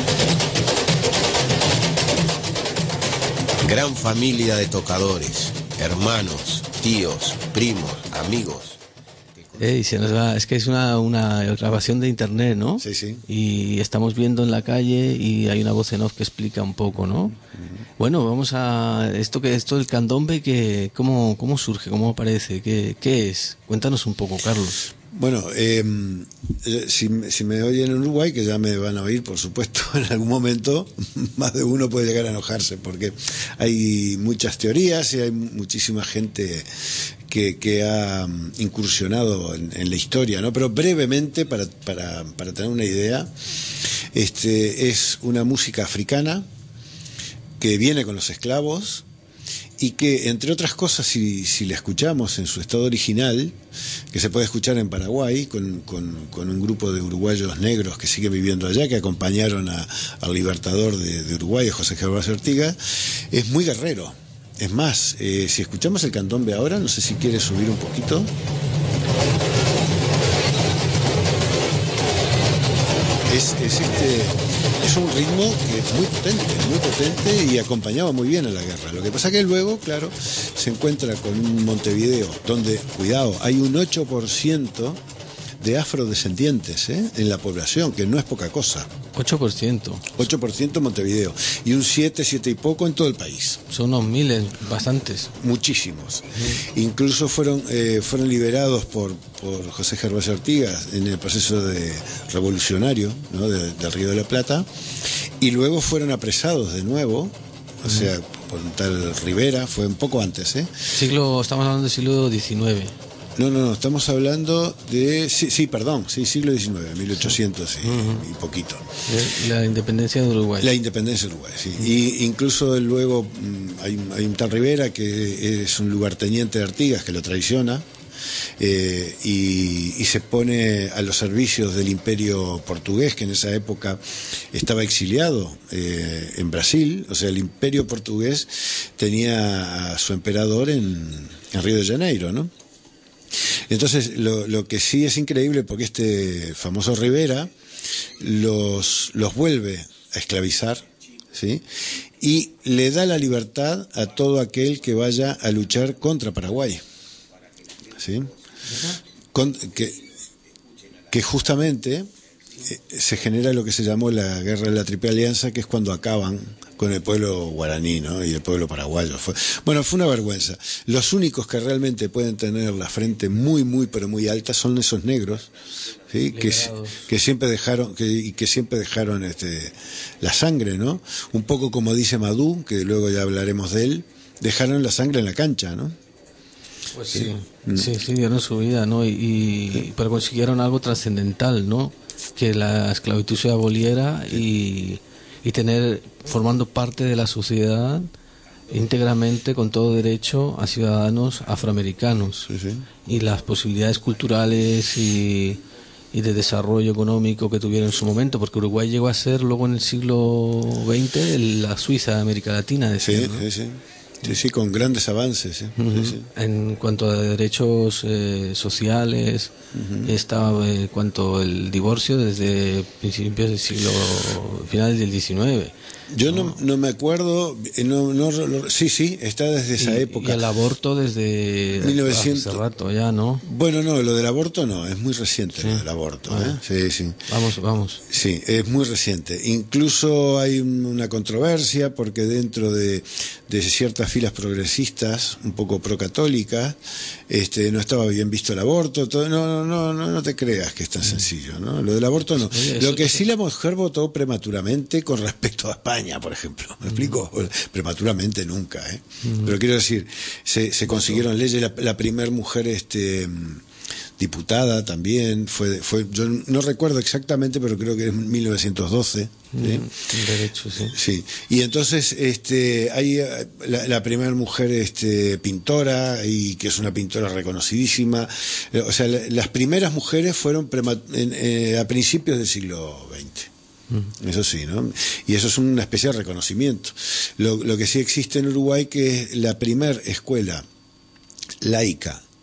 Gran familia de tocadores, hermanos, tíos, primos, amigos.
Ey, se nos va, es que es una, una grabación de internet, ¿no?
Sí, sí.
Y estamos viendo en la calle y hay una voz en off que explica un poco, ¿no? Uh-huh. Bueno, vamos a esto que esto del candombe, que cómo cómo surge, cómo aparece, qué qué es. Cuéntanos un poco, Carlos.
Bueno, eh, si, si me oyen en Uruguay, que ya me van a oír, por supuesto, en algún momento, más de uno puede llegar a enojarse, porque hay muchas teorías y hay muchísima gente que, que ha incursionado en, en la historia, ¿no? Pero brevemente, para, para, para tener una idea, este, es una música africana que viene con los esclavos, y que, entre otras cosas, si, si la escuchamos en su estado original, que se puede escuchar en Paraguay, con, con, con un grupo de uruguayos negros que siguen viviendo allá, que acompañaron a, al libertador de, de Uruguay, José Gervasio Ortigas, es muy guerrero. Es más, eh, si escuchamos el candombe ahora, no sé si quieres subir un poquito. Es, es este... Es un ritmo que es muy potente, muy potente y acompañaba muy bien a la guerra. Lo que pasa que luego, claro, se encuentra con un Montevideo donde, cuidado, hay un ocho por ciento de afrodescendientes, ¿eh?, en la población, que no es poca cosa.
ocho por ciento.
ocho por ciento en Montevideo. Y un siete, siete y poco en todo el país.
Son unos miles, bastantes.
Muchísimos. Uh-huh. Incluso fueron eh, fueron liberados por, por José Gervasio Ortigas en el proceso de revolucionario, ¿no?, de, del Río de la Plata. Y luego fueron apresados de nuevo. O uh-huh. sea, por un tal Rivera, fue un poco antes, ¿eh?
Siglo, estamos hablando del siglo diecinueve.
No, no, no, estamos hablando de... Sí, sí, perdón, sí, siglo diecinueve, mil ochocientos y, uh-huh. y poquito.
La independencia de Uruguay.
La independencia de Uruguay, sí. Uh-huh. Y incluso luego hay, hay un tal Rivera que es un lugarteniente de Artigas que lo traiciona eh, y, y se pone a los servicios del imperio portugués, que en esa época estaba exiliado eh, en Brasil. O sea, el imperio portugués tenía a su emperador en, en Río de Janeiro, ¿no? Entonces, lo, lo que sí es increíble, porque este famoso Rivera los, los vuelve a esclavizar, ¿sí?, y le da la libertad a todo aquel que vaya a luchar contra Paraguay, ¿sí? Con, que, que justamente eh, se genera lo que se llamó la Guerra de la Triple Alianza, que es cuando acaban con el pueblo guaraní, ¿no?, y el pueblo paraguayo. Fue, bueno, fue una vergüenza. Los únicos que realmente pueden tener la frente muy, muy, pero muy alta son esos negros, ¿sí?, que, que siempre dejaron, que, que siempre dejaron este, la sangre, ¿no? Un poco como dice Madú, que luego ya hablaremos de él, dejaron la sangre en la cancha, ¿no?
Pues sí, sí, sí, sí, dieron su vida, ¿no? Y, y sí. Pero consiguieron algo trascendental, ¿no? Que la esclavitud se aboliera y, y tener, formando parte de la sociedad íntegramente, con todo derecho, a ciudadanos afroamericanos. Sí, sí. Y las posibilidades culturales y, y de desarrollo económico que tuvieron en su momento, porque Uruguay llegó a ser luego en el siglo veinte la Suiza de América Latina. Decían,
sí, ¿no? sí, sí. Sí, sí, con grandes avances. ¿eh?
Uh-huh.
sí, sí.
En cuanto a derechos eh, sociales, uh-huh. estaba en cuanto al divorcio desde principios del siglo, finales del diecinueve.
Yo no, no me acuerdo, no, no, no, sí, sí, está desde esa
y,
época.
Y el aborto desde
mil novecientos
hace rato ya, ¿no?
Bueno, no, lo del aborto no, es muy reciente, sí. Lo del aborto. Ah, ¿eh? Sí, sí.
Vamos, vamos.
Sí, es muy reciente. Incluso hay una controversia porque dentro de, de ciertas filas progresistas, un poco procatólicas, este, no estaba bien visto el aborto. Todo, no, no, no, no, no te creas que es tan sencillo, ¿no? Lo del aborto no. Oye, lo que sí la mujer votó prematuramente con respecto a España, por ejemplo, ¿me explico? Uh-huh. Prematuramente nunca, ¿eh? Uh-huh. Pero quiero decir, se, se consiguieron leyes, la, la primer mujer este diputada también fue, fue, yo no recuerdo exactamente, pero creo que es mil novecientos doce. ¿Sí?
Mm, derecho, sí.
Sí. Y entonces este hay la, la primera mujer este pintora, y que es una pintora reconocidísima. O sea, la, las primeras mujeres fueron prema, en, eh, a principios del siglo veinte. Mm. Eso sí, ¿no? Y eso es una especie de reconocimiento. Lo, lo que sí existe en Uruguay, que es la primer escuela laica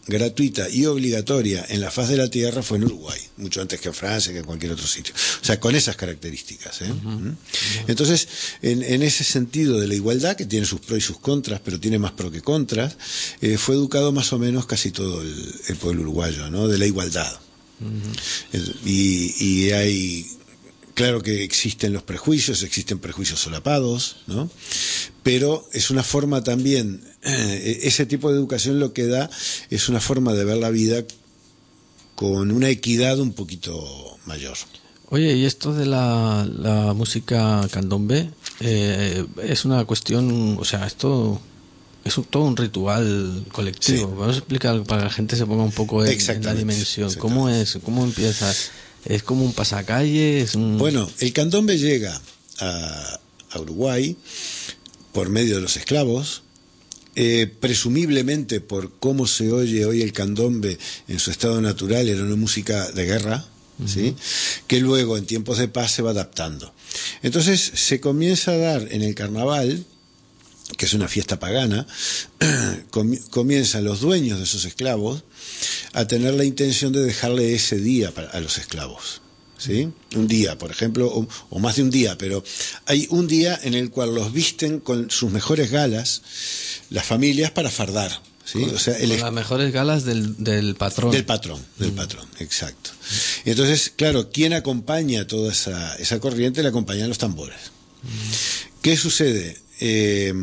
gratuita y obligatoria en la faz de la tierra fue en Uruguay, mucho antes que en Francia, que en cualquier otro sitio. O sea, con esas características. ¿eh? Uh-huh. Entonces, en, en ese sentido de la igualdad, que tiene sus pros y sus contras, pero tiene más pros que contras, eh, fue educado más o menos casi todo el, el pueblo uruguayo, ¿no? De la igualdad. Uh-huh. Y, y hay... Claro que existen los prejuicios, existen prejuicios solapados, ¿no? Pero es una forma también, eh, ese tipo de educación lo que da es una forma de ver la vida con una equidad un poquito mayor.
Oye, y esto de la, la música candombe, eh, es una cuestión, o sea, esto es un, todo un ritual colectivo. Sí. Vamos a explicar para que la gente se ponga un poco en, en la dimensión. ¿Cómo es? ¿Cómo empieza? ¿Es como un pasacalle? ¿Es un...
Bueno, el candombe llega a, a Uruguay por medio de los esclavos, eh, presumiblemente por cómo se oye hoy el candombe en su estado natural, era una música de guerra, uh-huh. ¿sí? Que luego en tiempos de paz se va adaptando. Entonces se comienza a dar en el carnaval, que es una fiesta pagana, comienzan los dueños de esos esclavos a tener la intención de dejarle ese día para, a los esclavos, ¿sí? Un día, por ejemplo, o, o más de un día, pero hay un día en el cual los visten con sus mejores galas las familias para fardar, ¿sí?
Con,
o sea, el,
con las mejores galas del, del patrón.
Del patrón, del mm. patrón, exacto. Y entonces, claro, ¿quién acompaña toda esa, esa corriente? Le acompañan los tambores. Mm. ¿Qué sucede? Eh,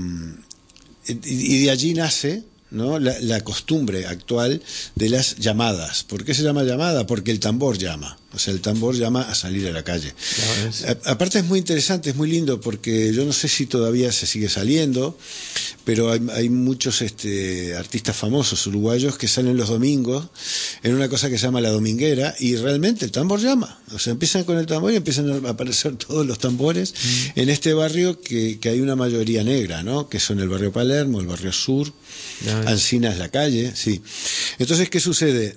y de allí nace, ¿no? la, la costumbre actual de las llamadas. ¿Por qué se llama llamada? Porque el tambor llama. O sea, el tambor llama a salir a la calle. A, aparte es muy interesante, es muy lindo, porque yo no sé si todavía se sigue saliendo, pero hay, hay muchos este, artistas famosos uruguayos que salen los domingos en una cosa que se llama la dominguera, y realmente el tambor llama. O sea, empiezan con el tambor y empiezan a aparecer todos los tambores mm. en este barrio que, que hay una mayoría negra, ¿no? Que son el barrio Palermo, el barrio Sur, Ancina es la calle, sí. Entonces, ¿qué sucede?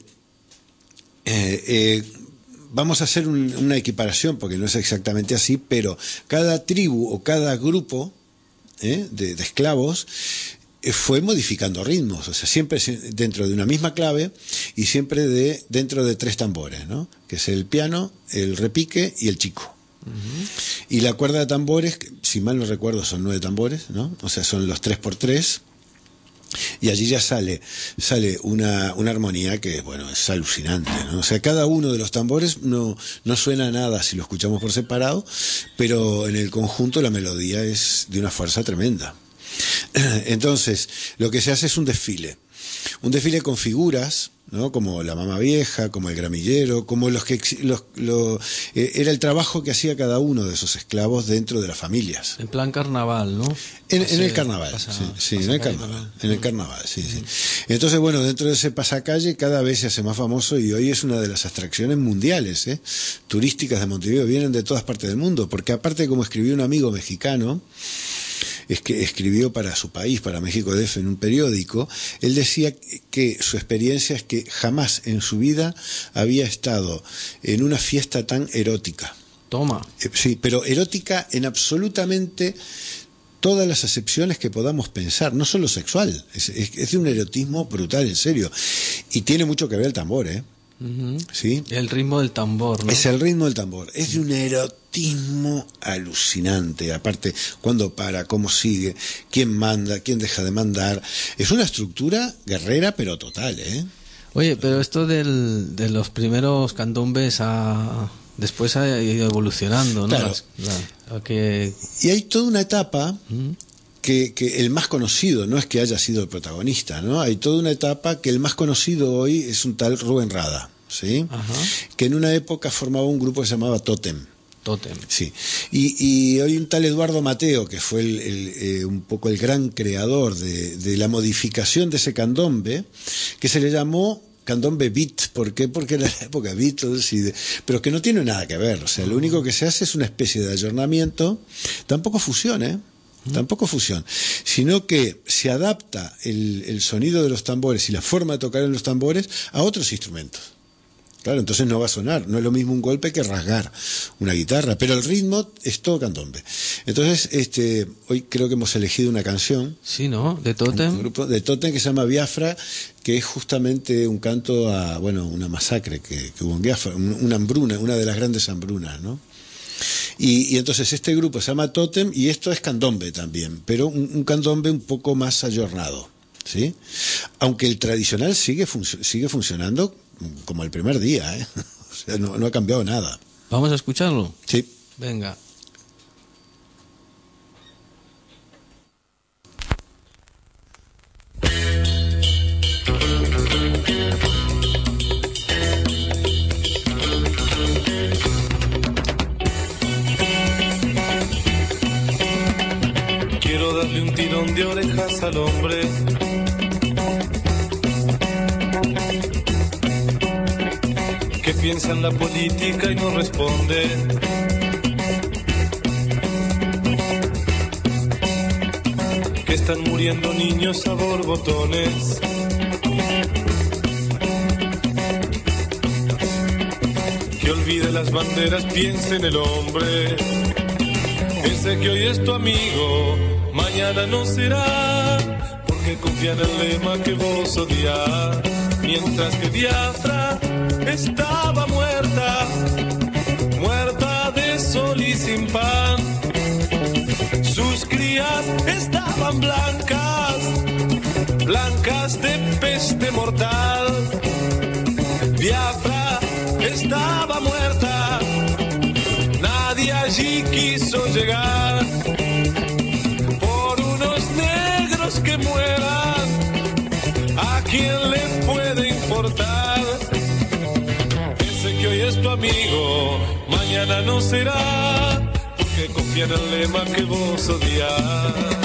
Eh, eh, Vamos a hacer un, una equiparación, porque no es exactamente así, pero cada tribu o cada grupo ¿eh? de, de esclavos eh, fue modificando ritmos, o sea, siempre dentro de una misma clave y siempre de dentro de tres tambores, ¿no? Que es el piano, el repique y el chico. Uh-huh. Y la cuerda de tambores, si mal no recuerdo, son nueve tambores, ¿no? O sea, son los tres por tres. Y allí ya sale sale una, una armonía que, bueno, es alucinante, ¿no? O sea, cada uno de los tambores no, no suena nada si lo escuchamos por separado, pero en el conjunto la melodía es de una fuerza tremenda. Entonces, lo que se hace es un desfile. Un desfile con figuras, ¿no? Como la mamá vieja, como el gramillero, como los que los, lo, eh, era el trabajo que hacía cada uno de esos esclavos dentro de las familias.
En plan carnaval, ¿no?
En, en el carnaval, pasa, sí, sí en el carnaval, en el carnaval, sí, sí. Entonces, bueno, dentro de ese pasacalle cada vez se hace más famoso y hoy es una de las atracciones mundiales, ¿eh? Turísticas de Montevideo, vienen de todas partes del mundo, porque aparte, como escribió un amigo mexicano, es que escribió para su país, para México D F, en un periódico, él decía que su experiencia es que jamás en su vida había estado en una fiesta tan erótica.
Toma.
Eh, sí, pero erótica en absolutamente todas las acepciones que podamos pensar, no solo sexual, es, es, es de un erotismo brutal, en serio. Y tiene mucho que ver el tambor, ¿eh?
Uh-huh.
¿Sí?
El ritmo del tambor, ¿no?
Es el ritmo del tambor, es de un erotismo alucinante. Aparte, cuándo para, cómo sigue, quién manda, quién deja de mandar. Es una estructura guerrera, pero total, ¿eh?
Oye, pero esto del, de los primeros candombes a, después ha ido evolucionando, ¿no?
Claro.
Las, la, la que...
Y hay toda una etapa... Uh-huh. Que, que el más conocido, no es que haya sido el protagonista, ¿no? Hay toda una etapa que el más conocido hoy es un tal Rubén Rada, ¿sí? Ajá. Que en una época formaba un grupo que se llamaba Tótem.
Tótem.
Sí. Y, y hoy un tal Eduardo Mateo, que fue el, el, eh, un poco el gran creador de, de la modificación de ese candombe, que se le llamó candombe beat. ¿Por qué? Porque era la época Beatles, y de, pero que no tiene nada que ver. O sea, lo único que se hace es una especie de ayornamiento, tampoco fusión, ¿eh? Tampoco fusión, sino que se adapta el, el sonido de los tambores y la forma de tocar en los tambores a otros instrumentos. Claro, entonces no va a sonar. No es lo mismo un golpe que rasgar una guitarra, pero el ritmo es todo candombe. Entonces, este, hoy creo que hemos elegido una canción.
Sí, ¿no? De Totem.
Un grupo de Totem que se llama Biafra, que es justamente un canto a, bueno, una masacre que, que hubo en Biafra, una hambruna, una de las grandes hambrunas, ¿no? Y, y entonces este grupo se llama Totem y esto es candombe también, pero un, un candombe un poco más ayornado, ¿sí? Aunque el tradicional sigue, func- sigue funcionando como el primer día, ¿eh? O sea, no, no ha cambiado nada.
¿Vamos a escucharlo?
Sí.
Venga.
Quiero darle un tirón de orejas al hombre que piensa en la política y no responde. Que están muriendo niños a borbotones. Que olvide las banderas, piense en el hombre. Piense que hoy es tu amigo, mañana no será, porque confía en el lema que vos odias. Mientras que Biafra estaba muerta, muerta de sol y sin pan. Sus crías estaban blancas, blancas de peste mortal. Biafra estaba muerta, nadie allí quiso llegar. Por unos negros que mueran, ¿a quién le puede importar? Piense que hoy es tu amigo, mañana no será, porque confía en el lema que vos odias.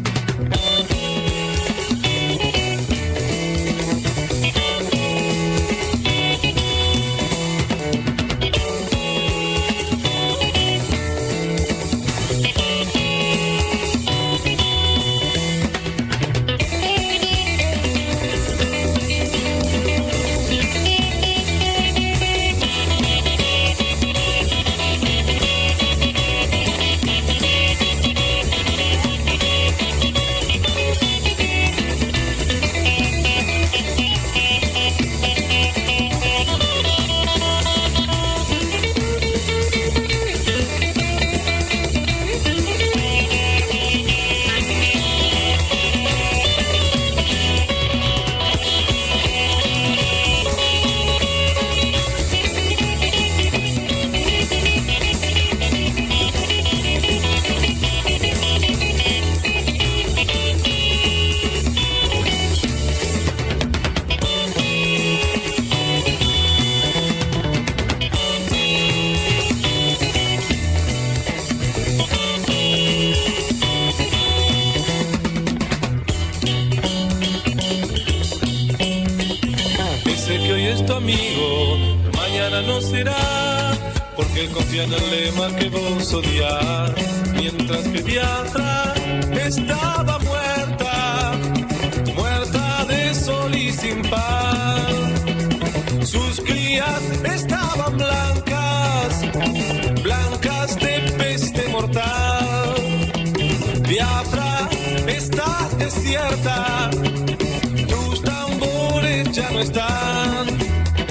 Confía en el lema que vos odias. Mientras que Biafra estaba muerta, muerta de sol y sin pan. Sus crías estaban blancas, blancas de peste mortal. Biafra está desierta, tus tambores ya no están.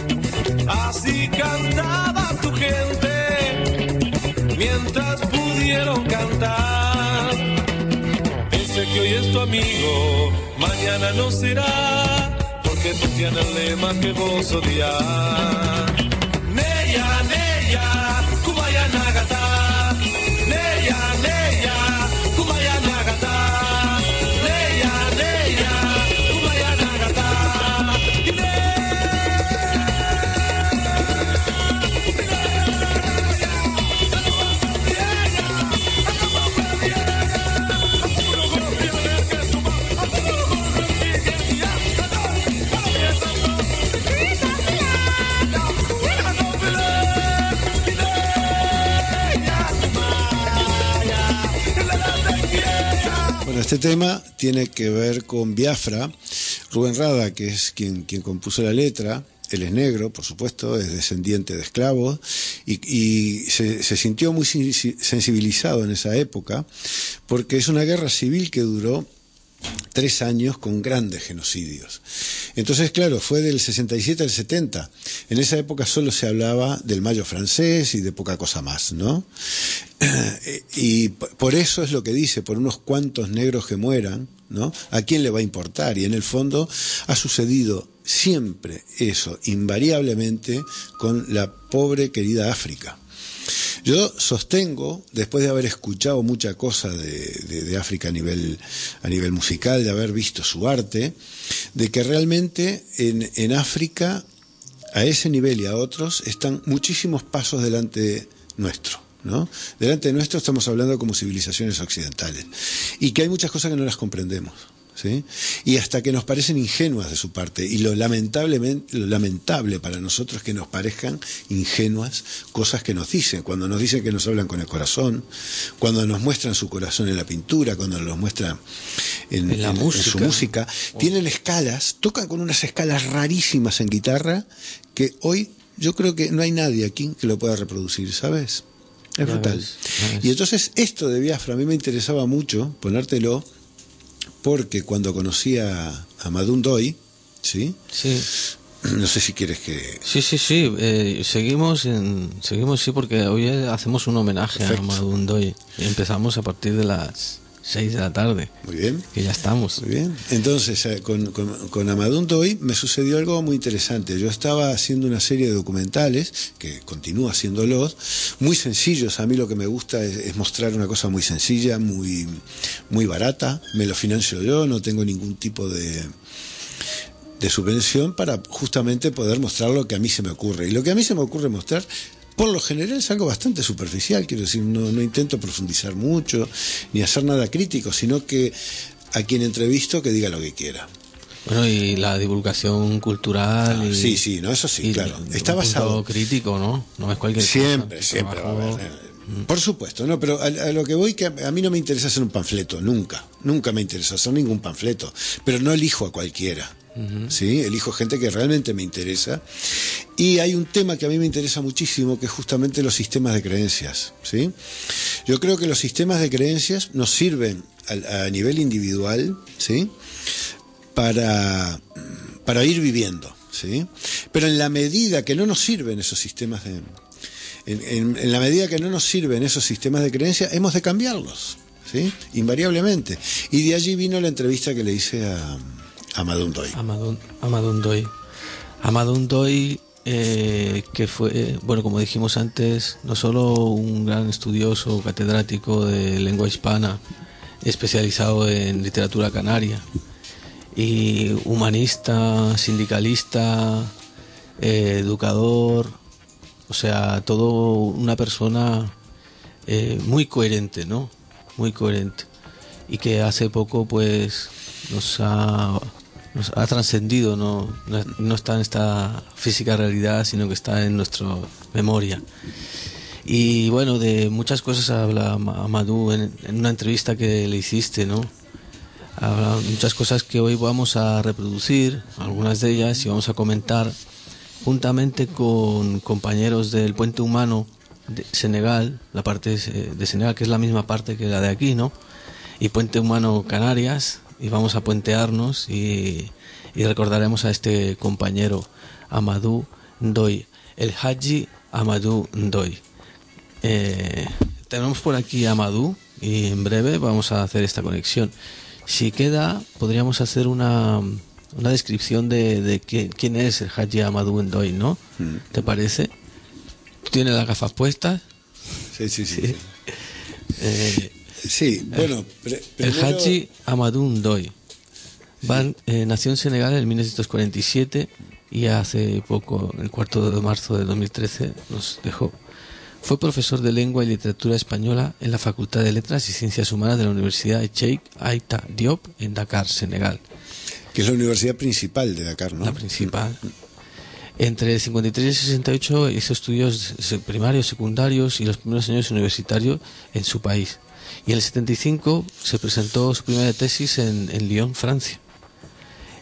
Así cantaba tu gente mientras pudieron cantar. Piense que hoy es tu amigo, mañana no será, porque tú tienes el lema que vos odias. Neya, Neya, Kubaya Nagata. Neya, Neya, Kubaya Nagata. Neya, Neya, Kubaya Nagata.
Este tema tiene que ver con Biafra. Rubén Rada, que es quien, quien compuso la letra, él es negro, por supuesto, es descendiente de esclavos, y, y se, se sintió muy sensibilizado en esa época, porque es una guerra civil que duró tres años con grandes genocidios. Entonces, claro, fue del sesenta y siete al setenta. En esa época solo se hablaba del Mayo francés y de poca cosa más, ¿no? Y por eso es lo que dice, por unos cuantos negros que mueran, ¿no? ¿A quién le va a importar? Y en el fondo ha sucedido siempre eso, invariablemente, con la pobre querida África. Yo sostengo, después de haber escuchado mucha cosa de, de, de África a nivel, a nivel musical, de haber visto su arte, de que realmente en, en África, a ese nivel y a otros, están muchísimos pasos delante nuestro, ¿no? Delante de nuestro estamos hablando como civilizaciones occidentales, y que hay muchas cosas que no las comprendemos, ¿sí? Y hasta que nos parecen ingenuas de su parte, y lo lamentablemente lo lamentable para nosotros es que nos parezcan ingenuas cosas que nos dicen, cuando nos dicen que nos hablan con el corazón, cuando nos muestran su corazón en la pintura, cuando nos muestran en,
en, la
en,
música.
en su música, oh. Tienen escalas, tocan con unas escalas rarísimas en guitarra que hoy yo creo que no hay nadie aquí que lo pueda reproducir, ¿sabes? Es brutal. Ves, ves. Y entonces esto de Biafra a mí me interesaba mucho ponértelo, porque cuando conocí a Amadou Ndoye, ¿sí?
Sí.
No sé si quieres que...
Sí, sí, sí. Eh, seguimos, en, seguimos, sí, porque hoy hacemos un homenaje Perfecto. a Amadou Ndoye. Y empezamos a partir de las seis de la tarde.
Muy bien.
Que ya estamos.
Muy bien. Entonces, con, con, con Amadou Ndoye me sucedió algo muy interesante. Yo estaba haciendo una serie de documentales, que continúo haciéndolos, muy sencillos. A mí lo que me gusta es, es mostrar una cosa muy sencilla, muy, muy barata. Me lo financio yo, no tengo ningún tipo de... de subvención para justamente poder mostrar lo que a mí se me ocurre. Y lo que a mí se me ocurre mostrar, por lo general, es algo bastante superficial. Quiero decir, no, no intento profundizar mucho, ni hacer nada crítico, sino que a quien entrevisto que diga lo que quiera.
Bueno, y la divulgación cultural...
Ah,
y,
sí, sí, no, eso sí,
y,
claro.
Y
Está basado...
crítico, ¿no? No es cualquier
siempre,
cosa.
Siempre,
Trabajo...
siempre. Por supuesto, no, pero a, a lo que voy, que a, a mí no me interesa hacer un panfleto, nunca. Nunca me interesa hacer ningún panfleto. Pero no elijo a cualquiera. Uh-huh. ¿Sí? Elijo gente que realmente me interesa, y hay un tema que a mí me interesa muchísimo, que es justamente los sistemas de creencias, ¿sí? Yo creo que los sistemas de creencias nos sirven a, a nivel individual, ¿sí? para, para ir viviendo, ¿sí? Pero en la medida que no nos sirven esos sistemas de en, en, en la medida que no nos sirven esos sistemas de creencias, hemos de cambiarlos, ¿sí? Invariablemente. Y de allí vino la entrevista que le hice a Amadou Ndoye.
Amadou, Amadou Ndoye. Amadou Ndoye, eh, que fue, bueno, como dijimos antes, no solo un gran estudioso, catedrático de lengua hispana, especializado en literatura canaria, y humanista, sindicalista, eh, educador, o sea, todo una persona eh, muy coherente, ¿no? Muy coherente. Y que hace poco, pues, nos ha... nos ha trascendido, no, no, no está en esta física realidad, sino que está en nuestra memoria. Y bueno, de muchas cosas habla Amadou en, en una entrevista que le hiciste, ¿no? Habla muchas cosas que hoy vamos a reproducir, algunas de ellas, y vamos a comentar juntamente con compañeros del Puente Humano de Senegal, la parte de Senegal, que es la misma parte que la de aquí, ¿no? Y Puente Humano Canarias, y vamos a puentearnos y, y recordaremos a este compañero Amadou Ndoye, el Haji Amadou Ndoye. Eh, tenemos por aquí a Amadou y en breve vamos a hacer esta conexión. Si queda, podríamos hacer una, una descripción de, de quién, quién es el Haji Amadou Ndoye, ¿no? Mm. ¿Te parece? ¿Tú tienes las gafas puestas?
Sí, sí, sí.
Sí,
sí.
eh,
Sí, bueno, pre-
primero... El Haji Amadou Ndoye Van, eh, nació en Senegal en mil novecientos cuarenta y siete y hace poco, el cuarto de marzo de dos mil trece, nos dejó. Fue profesor de lengua y literatura española en la Facultad de Letras y Ciencias Humanas de la Universidad de Cheikh Anta Diop en Dakar, Senegal.
Que es la universidad principal de Dakar, ¿no?
La principal. Entre el cincuenta y tres y el sesenta y ocho hizo estudios primarios, secundarios y los primeros años universitarios en su país. Y en el setenta y cinco se presentó su primera tesis en, en Lyon, Francia.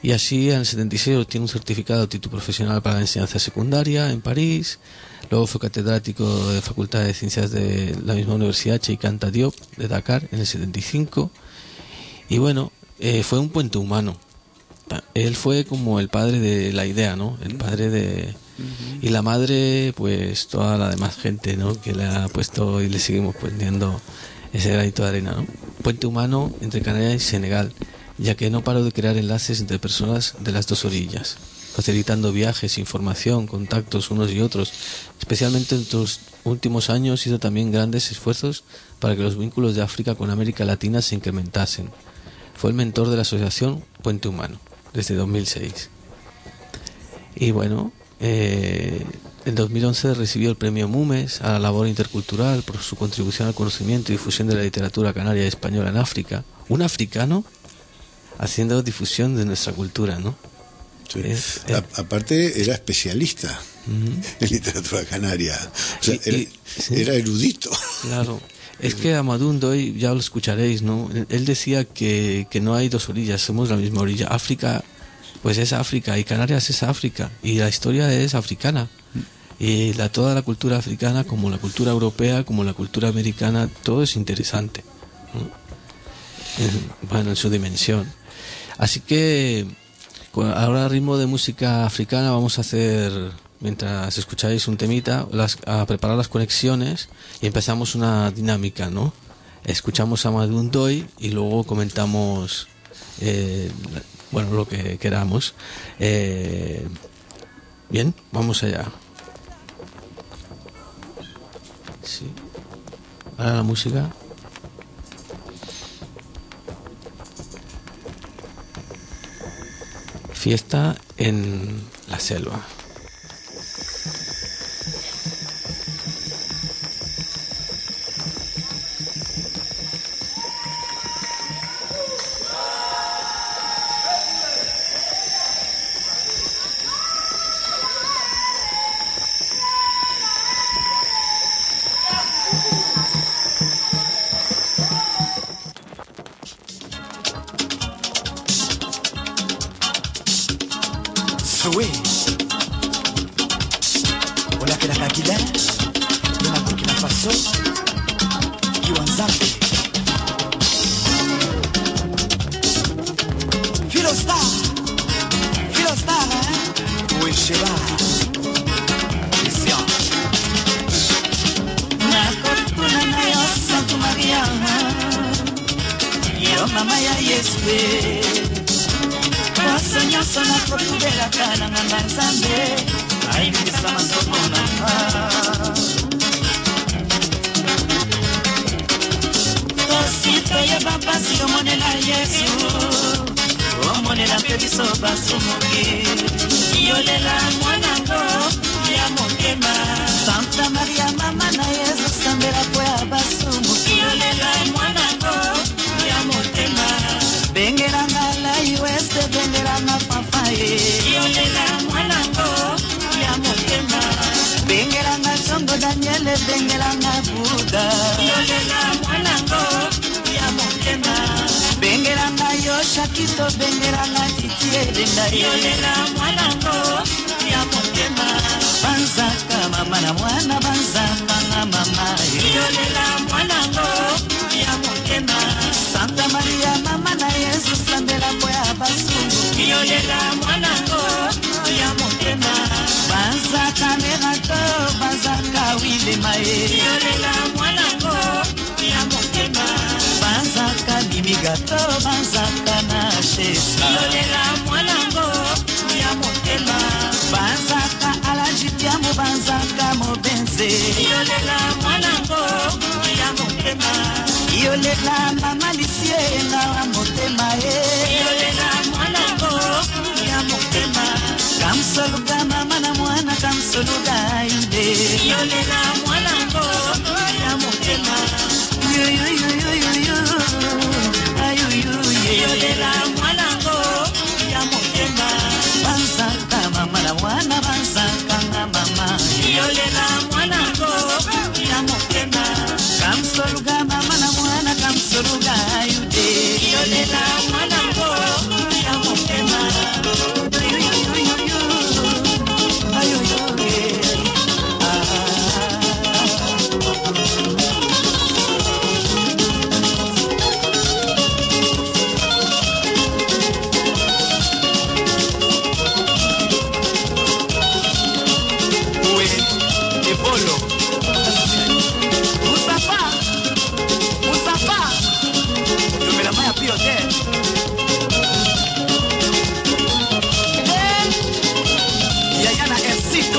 Y así en el setenta y seis obtiene un certificado de título profesional para la enseñanza secundaria en París. Luego fue catedrático de Facultad de Ciencias de la misma Universidad Cheikh Anta Diop de Dakar en el setenta y cinco. Y bueno, eh, fue un puente humano. Él fue como el padre de la idea, ¿no? El padre de... Y la madre, pues toda la demás gente, ¿no? Que le ha puesto y le seguimos poniendo ese granito de arena, ¿no? Puente humano entre Canarias y Senegal, ya que no paró de crear enlaces entre personas de las dos orillas, facilitando viajes, información, contactos unos y otros. Especialmente en estos últimos años hizo también grandes esfuerzos para que los vínculos de África con América Latina se incrementasen. Fue el mentor de la asociación Puente Humano desde dos mil seis. Y bueno, eh, en dos mil once recibió el premio Mumes a la labor intercultural por su contribución al conocimiento y difusión de la literatura canaria y española en África. Un africano haciendo difusión de nuestra cultura, ¿no?
Sí. Es, eh. A, aparte era especialista uh-huh. en literatura canaria, o sea, y, era, y, sí. era erudito.
Claro, es que Amadou Ndoye, ya lo escucharéis, ¿no? Él decía que, que no hay dos orillas, somos la misma orilla. África, pues es África, y Canarias es África, y la historia es africana. Y la, toda la cultura africana, como la cultura europea, como la cultura americana, todo es interesante, ¿no? En, bueno, en su dimensión. Así que ahora a ritmo de música africana vamos a hacer, mientras escucháis un temita, las, a preparar las conexiones y empezamos una dinámica, ¿no? Escuchamos a Amadou Ndoye y luego comentamos eh, bueno, lo que queramos. Eh, bien, vamos allá. Sí. Ahora la música. Fiesta en la selva.
Soluga yude, yolela mwanango ya mutema. Polo. Mustafa, Mustafa, yo me la voy a pilotear. Y allá la éxito.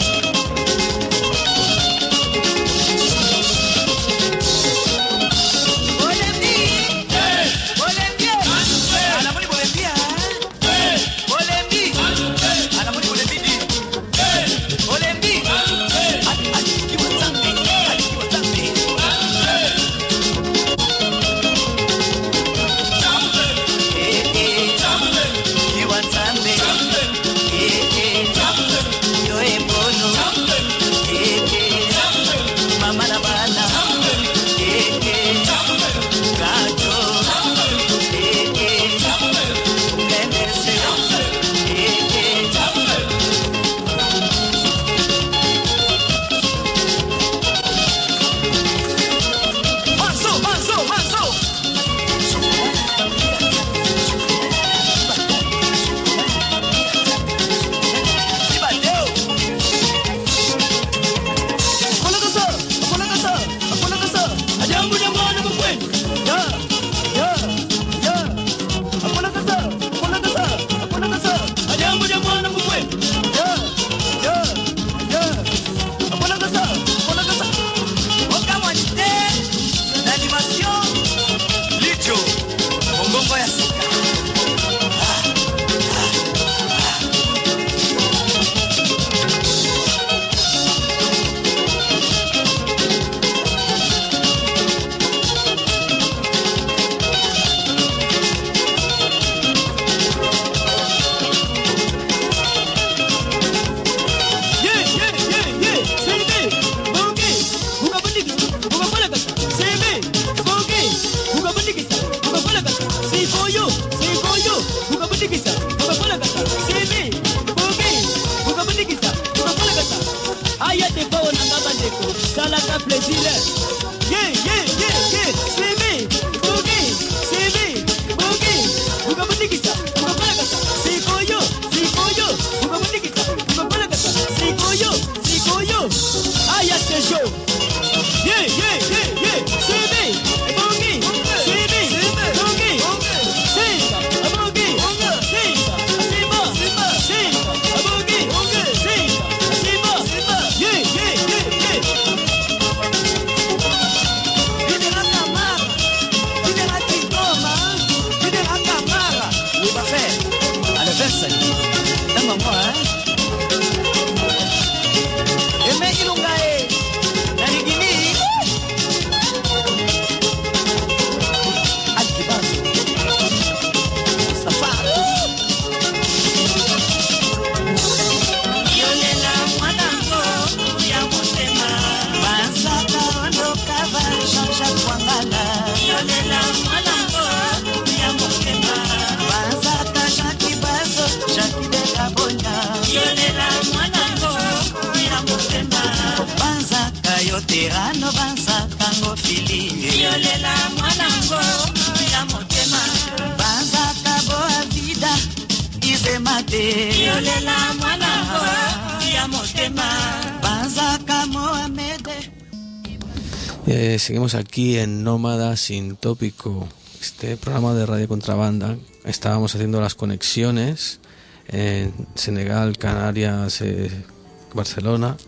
Eh, seguimos aquí en Nómada Sin Tópico, este programa de Radio Contrabanda. Estábamos haciendo las conexiones en Senegal, Canarias, eh, Barcelona,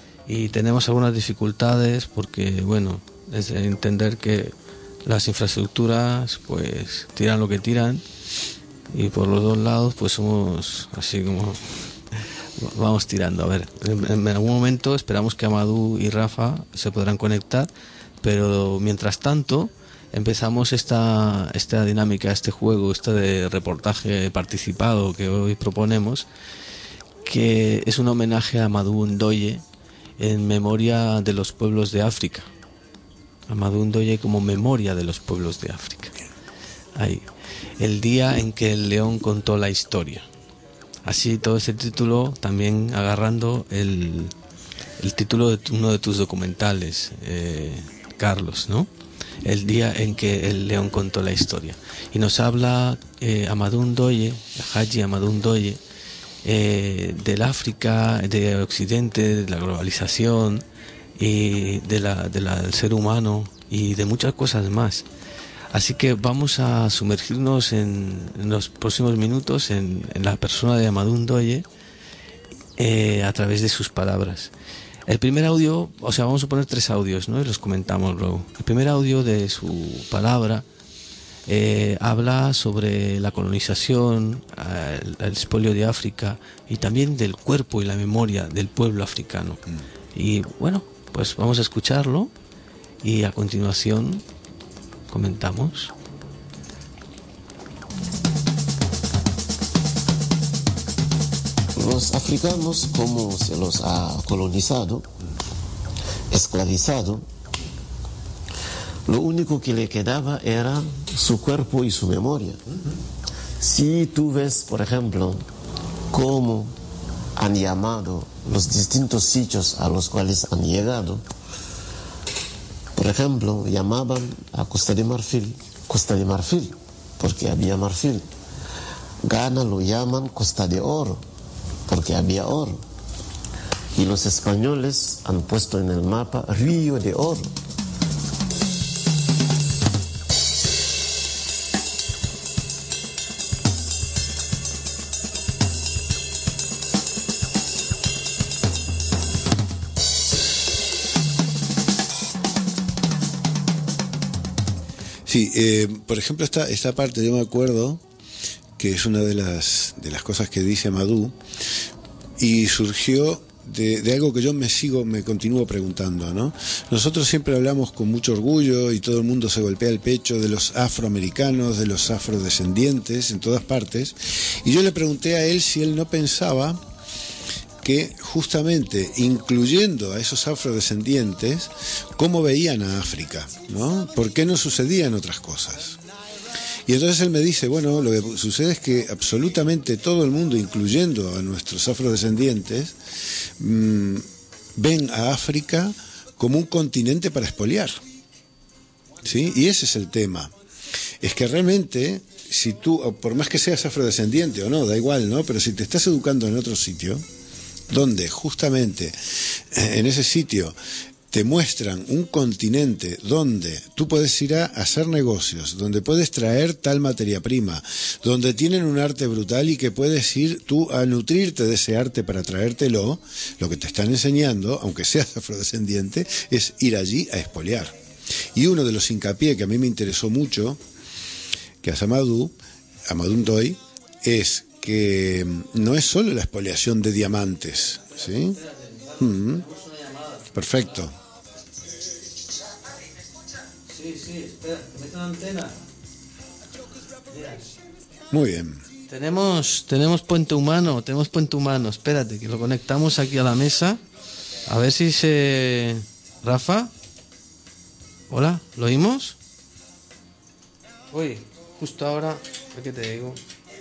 y tenemos algunas dificultades porque, bueno, es de entender que las infraestructuras pues tiran lo que tiran y por los dos lados pues somos así como vamos tirando. A ver, en, en algún momento esperamos que Amadou y Rafa se podrán conectar, pero mientras tanto empezamos esta, esta dinámica, este juego, este de reportaje participado que hoy proponemos, que es un homenaje a Amadou Ndoye en memoria de los pueblos de África. Amadou Ndoye como memoria de los pueblos de África. Ahí, el día en que el león contó la historia. Así todo ese título, también agarrando el, el título de uno de tus documentales, eh, Carlos, ¿no? El día en que el león contó la historia. Y nos habla eh, Amadou Ndoye, Haji Amadou Ndoye, eh, del África, de Occidente, de la globalización y de la, de la, del ser humano y de muchas cosas más. Así que vamos a sumergirnos en, en los próximos minutos en, en la persona de Amadou Ndoye eh, a través de sus palabras. El primer audio, o sea, vamos a poner tres audios, ¿no? Y los comentamos luego. El primer audio de su palabra eh, habla sobre la colonización, el, el expolio de África y también del cuerpo y la memoria del pueblo africano. Mm. Y bueno, pues vamos a escucharlo y a continuación comentamos.
Los africanos, como se los ha colonizado, esclavizado, lo único que le quedaba era su cuerpo y su memoria. Si tú ves, por ejemplo, cómo han llamado los distintos sitios a los cuales han llegado, por ejemplo, llamaban a Costa de Marfil, Costa de Marfil, porque había marfil. Ghana lo llaman Costa de Oro, porque había oro. Y los españoles han puesto en el mapa Río de Oro.
Sí, eh, por ejemplo, esta, esta parte yo me acuerdo que es una de las, de las cosas que dice Amadou y surgió de, de algo que yo me sigo, me continúo preguntando, ¿no? Nosotros siempre hablamos con mucho orgullo y todo el mundo se golpea el pecho de los afroamericanos, de los afrodescendientes en todas partes, y yo le pregunté a él si él no pensaba que justamente incluyendo a esos afrodescendientes, cómo veían a África, ¿no? ¿Por qué no sucedían otras cosas? Y entonces él me dice, bueno, lo que sucede es que absolutamente todo el mundo, incluyendo a nuestros afrodescendientes, mmm, ven a África como un continente para expoliar, ¿sí? Y ese es el tema. Es que realmente, si tú, por más que seas afrodescendiente o no, da igual, ¿no? Pero si te estás educando en otro sitio, donde justamente en ese sitio te muestran un continente donde tú puedes ir a hacer negocios, donde puedes traer tal materia prima, donde tienen un arte brutal y que puedes ir tú a nutrirte de ese arte para traértelo, lo que te están enseñando, aunque seas afrodescendiente, es ir allí a expoliar. Y uno de los hincapié que a mí me interesó mucho, que hace Amadou, Amadou Ndoye, es que no es solo la expoliación de diamantes, ¿sí? Mm-hmm. Perfecto.
Sí, sí, espera, que meta una antena.
Muy bien.
Tenemos, tenemos puente humano, tenemos puente humano, espérate, que lo conectamos aquí a la mesa. A ver si se... Rafa. Hola, ¿lo oímos? Uy, justo ahora, ¿qué te digo?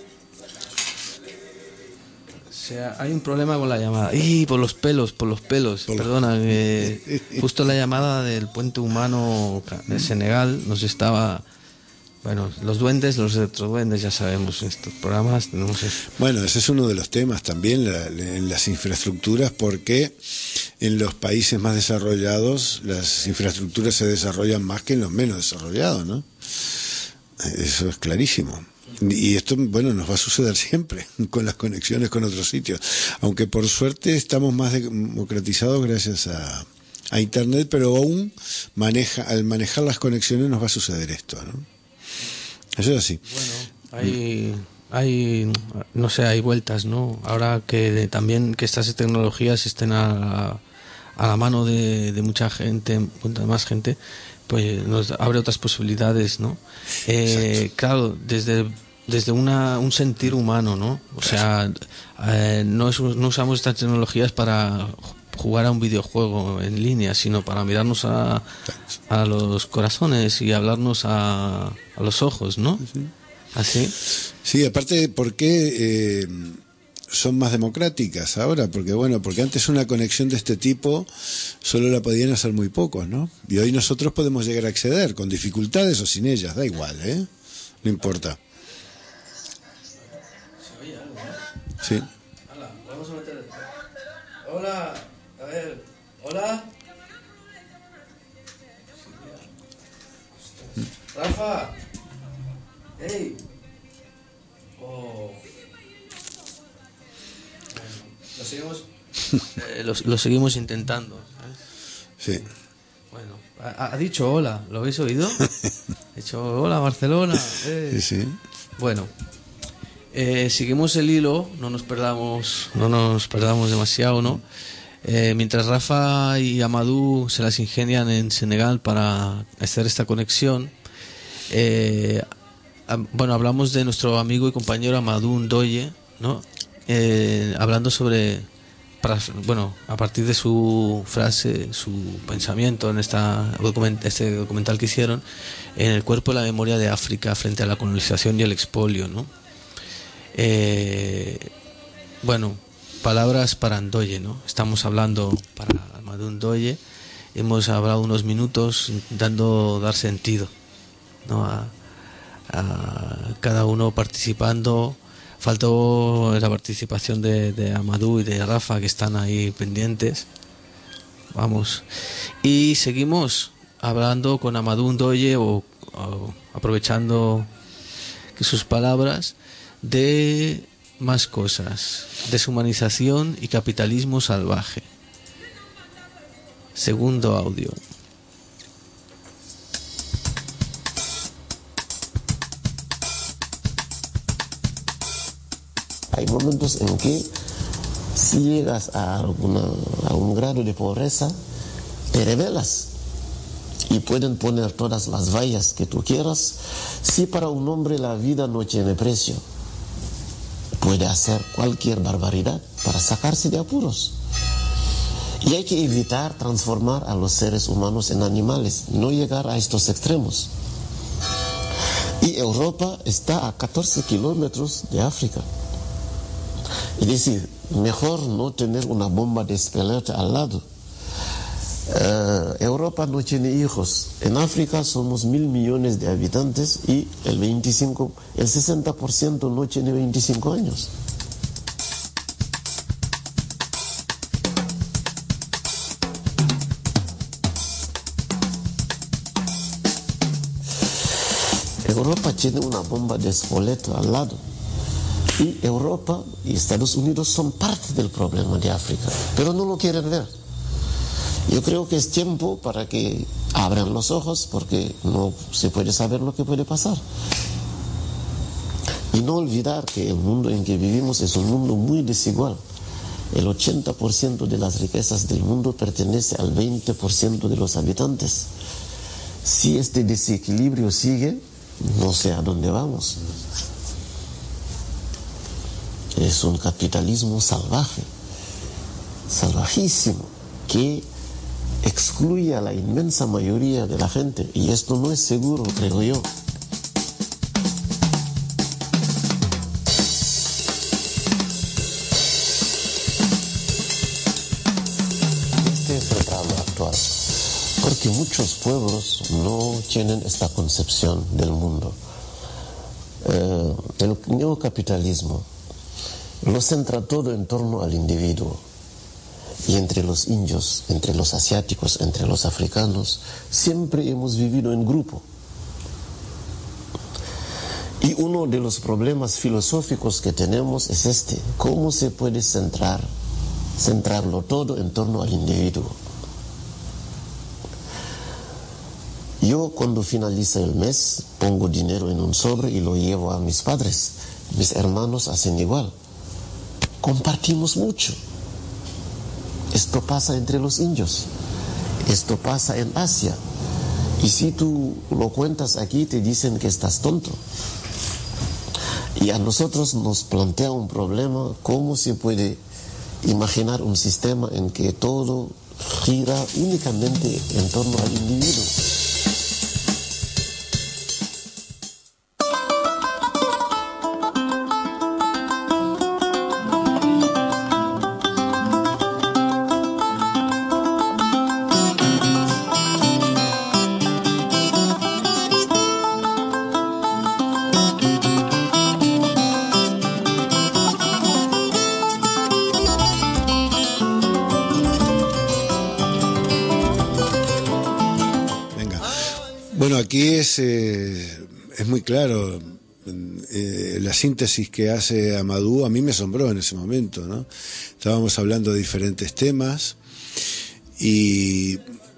O sea, hay un problema con la llamada. ¡Y por los pelos, por los pelos! Por Perdona, que justo la llamada del puente humano de Senegal nos estaba... Bueno, los duendes, los retroduendes, ya sabemos, en estos programas tenemos eso.
Bueno, ese es uno de los temas también, la, en las infraestructuras, porque en los países más desarrollados las infraestructuras se desarrollan más que en los menos desarrollados, ¿no? Eso es clarísimo. Y esto, bueno, nos va a suceder siempre con las conexiones con otros sitios. Aunque por suerte estamos más democratizados gracias a, a Internet, pero aún maneja, al manejar las conexiones nos va a suceder esto, ¿no? Eso es así.
Bueno, hay, hay, no sé, hay vueltas, ¿no? Ahora que de, también que estas tecnologías estén a, a la mano de, de mucha gente, mucha más gente, pues nos abre otras posibilidades, ¿no? Eh, claro, desde desde una un sentir humano, ¿no? O sea, eh, no, es, no usamos estas tecnologías para jugar a un videojuego en línea, sino para mirarnos a, a los corazones y hablarnos a, a los ojos, ¿no? ¿Así?
Sí, aparte, ¿por qué eh, son más democráticas ahora? Porque, bueno, porque antes una conexión de este tipo solo la podían hacer muy pocos, ¿no? Y hoy nosotros podemos llegar a acceder, con dificultades o sin ellas, da igual, ¿eh? No importa. Sí.
Hola. Rafa. Hey. Oh. Lo seguimos, eh, lo, lo seguimos intentando, ¿sabes?
Sí.
Bueno, ha, ha dicho hola, ¿lo habéis oído? Ha dicho hola Barcelona. Eh.
Sí, sí.
Bueno, eh, seguimos el hilo, no nos perdamos, no nos perdamos demasiado, ¿no? Eh, mientras Rafa y Amadou se las ingenian en Senegal para hacer esta conexión, eh, bueno, hablamos de nuestro amigo y compañero Amadou Ndoye, ¿no? Eh, hablando sobre, para, bueno, a partir de su frase, su pensamiento en esta document, este documental que hicieron, en el cuerpo y la memoria de África frente a la colonización y el expolio, ¿no? Eh, bueno, palabras para Ndoye, ¿no? Estamos hablando para Amadou Ndoye, hemos hablado unos minutos dando dar sentido, ¿no? a, a cada uno participando. Faltó la participación de, de Amadou y de Rafa, que están ahí pendientes. Vamos. Y seguimos hablando con Amadou Ndoye, o, o aprovechando que sus palabras, de más cosas. Deshumanización y capitalismo salvaje. Segundo audio.
Hay momentos en que si llegas a, alguna, a un grado de pobreza, te rebelas y pueden poner todas las vallas que tú quieras. Si para un hombre la vida no tiene precio, puede hacer cualquier barbaridad para sacarse de apuros. Y hay que evitar transformar a los seres humanos en animales, no llegar a estos extremos. Y Europa está a catorce kilómetros de África. Es decir, mejor no tener una bomba de espelete al lado. Uh, Europa no tiene hijos. En África somos mil millones de habitantes y el veinticinco, el sesenta por ciento no tiene veinticinco años. Europa tiene una bomba de espelete al lado. Y Europa y Estados Unidos son parte del problema de África, pero no lo quieren ver. Yo creo que es tiempo para que abran los ojos, porque no se puede saber lo que puede pasar. Y no olvidar que el mundo en que vivimos es un mundo muy desigual. El ochenta por ciento de las riquezas del mundo pertenece al veinte por ciento de los habitantes. Si este desequilibrio sigue, no sé a dónde vamos. Es un capitalismo salvaje, salvajísimo, que excluye a la inmensa mayoría de la gente, y esto no es seguro, creo yo. Este es el drama actual, porque muchos pueblos no tienen esta concepción del mundo. Eh, el neocapitalismo lo centra todo en torno al individuo. Y entre los indios, entre los asiáticos, entre los africanos, siempre hemos vivido en grupo. Y uno de los problemas filosóficos que tenemos es este: ¿cómo se puede centrar, centrarlo todo en torno al individuo? Yo, cuando finaliza el mes, pongo dinero en un sobre y lo llevo a mis padres. Mis hermanos hacen igual. Compartimos mucho. Esto pasa entre los indios, esto pasa en Asia, y si tú lo cuentas aquí te dicen que estás tonto. Y a nosotros nos plantea un problema: ¿cómo se puede imaginar un sistema en que todo gira únicamente en torno al individuo?
Bueno, aquí es, eh, es muy claro. Eh, la síntesis que hace Amadou a mí me asombró en ese momento, ¿no? Estábamos hablando de diferentes temas y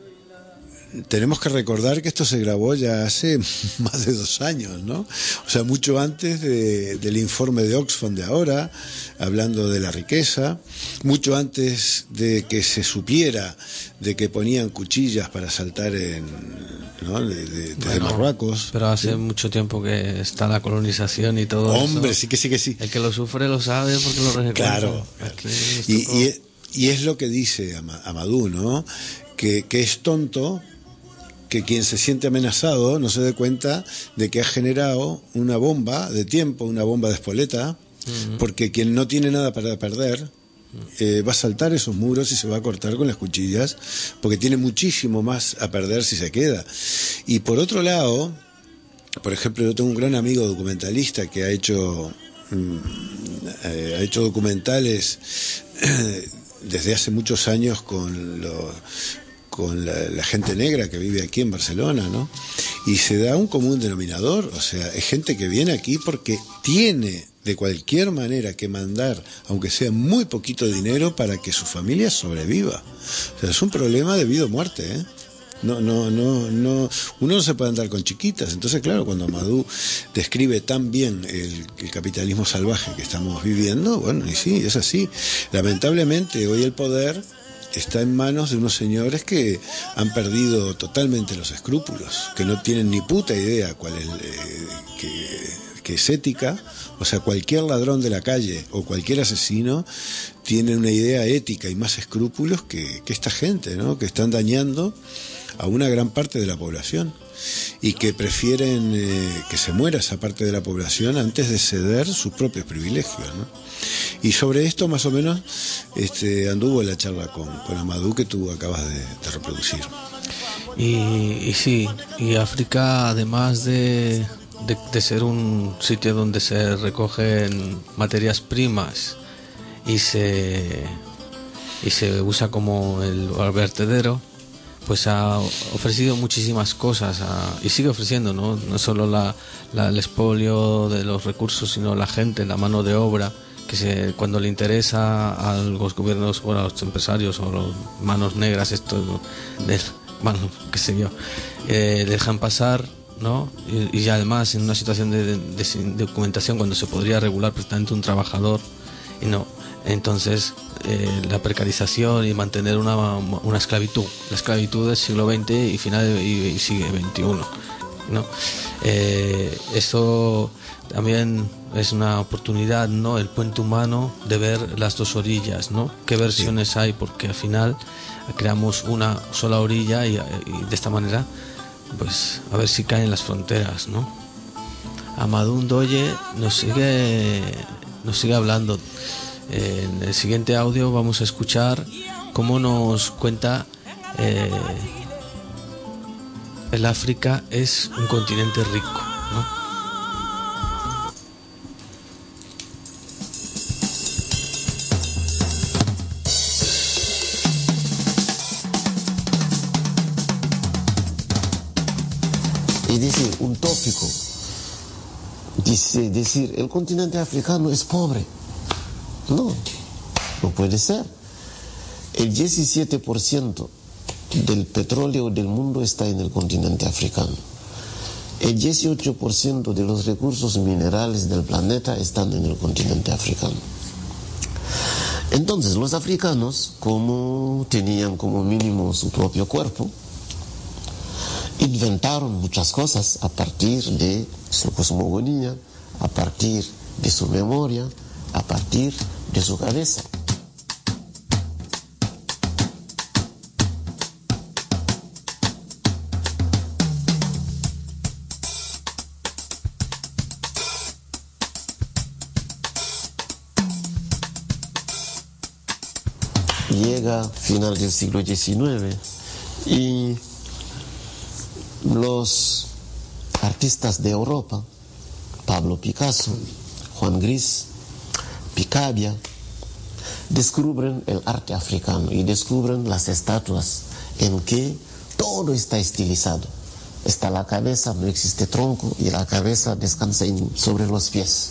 tenemos que recordar que esto se grabó ya hace más de dos años, ¿no? O sea, mucho antes de, del informe de Oxfam de ahora, hablando de la riqueza, mucho antes de que se supiera de que ponían cuchillas para saltar en, ¿no? de, de, de
bueno,
Marruecos.
Pero hace
¿sí?
mucho tiempo que está la colonización y todo
Hombre,
eso.
sí que sí que sí.
El que lo sufre lo sabe porque lo recuerda.
Claro. Y, y, y es lo que dice Amadou, ¿no? Que, que es tonto que quien se siente amenazado no se dé cuenta de que ha generado una bomba de tiempo, una bomba de espoleta, uh-huh. porque quien no tiene nada para perder eh, va a saltar esos muros y se va a cortar con las cuchillas, porque tiene muchísimo más a perder si se queda. Y por otro lado, por ejemplo, yo tengo un gran amigo documentalista que ha hecho, mm, eh, ha hecho documentales eh, desde hace muchos años con los... con la, la gente negra que vive aquí en Barcelona, ¿no? Y se da un común denominador, o sea, es gente que viene aquí porque tiene de cualquier manera que mandar, aunque sea muy poquito dinero, para que su familia sobreviva. O sea, es un problema de vida o muerte, ¿eh? No, no, no, no, uno no se puede andar con chiquitas. Entonces, claro, cuando Amadou describe tan bien el, el capitalismo salvaje que estamos viviendo, bueno, y sí, es así. Lamentablemente, hoy el poder está en manos de unos señores que han perdido totalmente los escrúpulos, que no tienen ni puta idea cuál es, eh, que, que es ética. O sea, cualquier ladrón de la calle o cualquier asesino tiene una idea ética y más escrúpulos que, que esta gente, ¿no? Que están dañando a una gran parte de la población y que prefieren eh, que se muera esa parte de la población antes de ceder sus propios privilegios, ¿no? Y sobre esto más o menos este, anduvo la charla con, con Amadou que tú acabas de, de reproducir.
Y, y sí, y África, además de, de, de ser un sitio donde se recogen materias primas y se, y se usa como el vertedero, pues ha ofrecido muchísimas cosas a, y sigue ofreciendo, ¿no? No solo la, la, el expolio de los recursos, sino la gente, la mano de obra, que se, cuando le interesa a los gobiernos o a los empresarios o a los manos negras, esto de manos, qué sé yo, eh, dejan pasar, ¿no? Y, y además en una situación de, de, de documentación cuando se podría regular perfectamente un trabajador y no. Entonces eh, la precarización y mantener una, una esclavitud, la esclavitud del siglo veinte y final de, y, y sigue veintiuno, ¿no? Eh, eso también es una oportunidad, ¿no? El puente humano de ver las dos orillas, ¿no? Qué versiones sí. hay, porque al final creamos una sola orilla y, y de esta manera, pues a ver si caen las fronteras, ¿no? Amadou Ndoye nos sigue, nos sigue hablando. En el siguiente audio vamos a escuchar cómo nos cuenta eh, el África es un continente rico, ¿no?
Es decir, un tópico, dice, decir, el continente africano es pobre. No, no puede ser. El diecisiete por ciento del petróleo del mundo está en el continente africano. El dieciocho por ciento de los recursos minerales del planeta están en el continente africano. Entonces, los africanos, como tenían como mínimo su propio cuerpo, inventaron muchas cosas a partir de su cosmogonía, a partir de su memoria, a partir de su cabeza. Llega final del siglo diecinueve y los artistas de Europa, Pablo Picasso, Juan Gris, Picabia, descubren el arte africano y descubren las estatuas en que todo está estilizado. está la cabeza, no existe tronco y la cabeza descansa en, sobre los pies.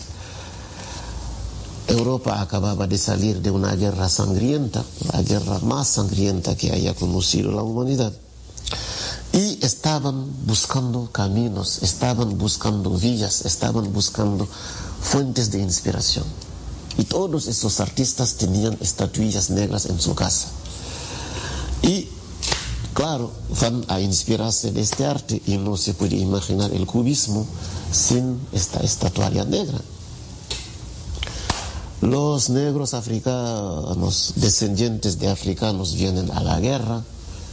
Europa acababa de salir de una guerra sangrienta, la guerra más sangrienta que haya conocido la humanidad. Y estaban buscando caminos, estaban buscando vías, estaban buscando fuentes de inspiración. Y todos estos artistas tenían estatuillas negras en su casa. Y claro, van a inspirarse de este arte y no se puede imaginar el cubismo sin esta estatuaria negra. Los negros africanos, descendientes de africanos, vienen a la guerra,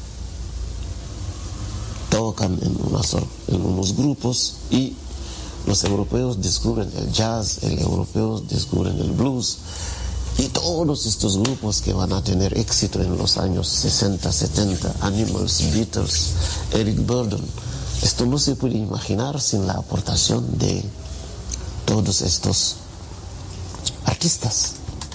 tocan en, unas, en unos grupos y los europeos descubren el jazz, los europeos descubren el blues y todos estos grupos que van a tener éxito en los años sesenta, setenta, Animals, Beatles, Eric Burdon. Esto no se puede imaginar sin la aportación de todos estos artistas.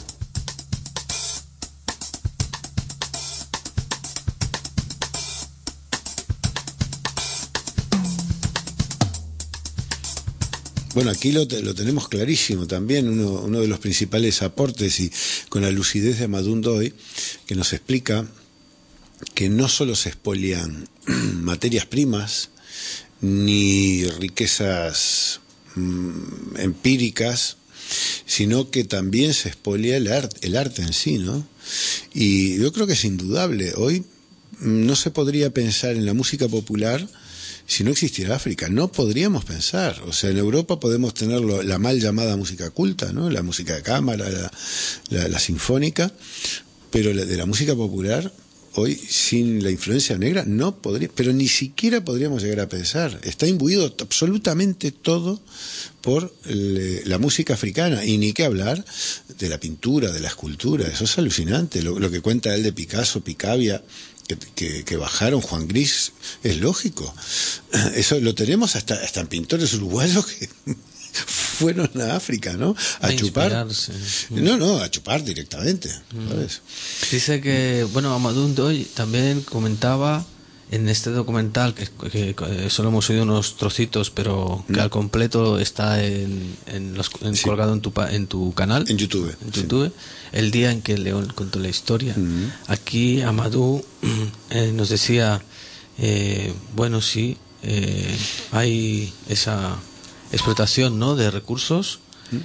Bueno, aquí lo, lo tenemos clarísimo también, uno, uno de los principales aportes y con la lucidez de Amadou Ndoye, que nos explica que no solo se expolian materias primas ni riquezas mm, empíricas, sino que también se expolia el arte, el arte en sí, ¿no? Y yo creo que es indudable. Hoy no se podría pensar en la música popular si no existiera África. No podríamos pensar. O sea, en Europa podemos tener lo, la mal llamada música culta, ¿no? La música de cámara, la, la, la sinfónica, pero la, de la música popular, hoy, sin la influencia negra, no podría, pero ni siquiera podríamos llegar a pensar. Está imbuido absolutamente todo por el, la música africana, y ni qué hablar de la pintura, de la escultura. Eso es alucinante. Lo, lo que cuenta él de Picasso, Picabia, que, que, que bajaron, Juan Gris, es lógico. Eso lo tenemos hasta, hasta en pintores uruguayos que fueron a África, ¿no? A, a chupar. No, no, a chupar directamente, ¿sabes?
Dice que, bueno, Amadou Ndoye también comentaba en este documental, que, que, que solo hemos oído unos trocitos, pero que mm. al completo está en, en los, en, sí. colgado en tu, en tu canal.
En YouTube.
En YouTube, sí. El día en que León contó la historia. Mm. Aquí Amadou eh, nos decía, eh, bueno, sí, eh, hay esa explotación, ¿no?, de recursos. ¿Mm?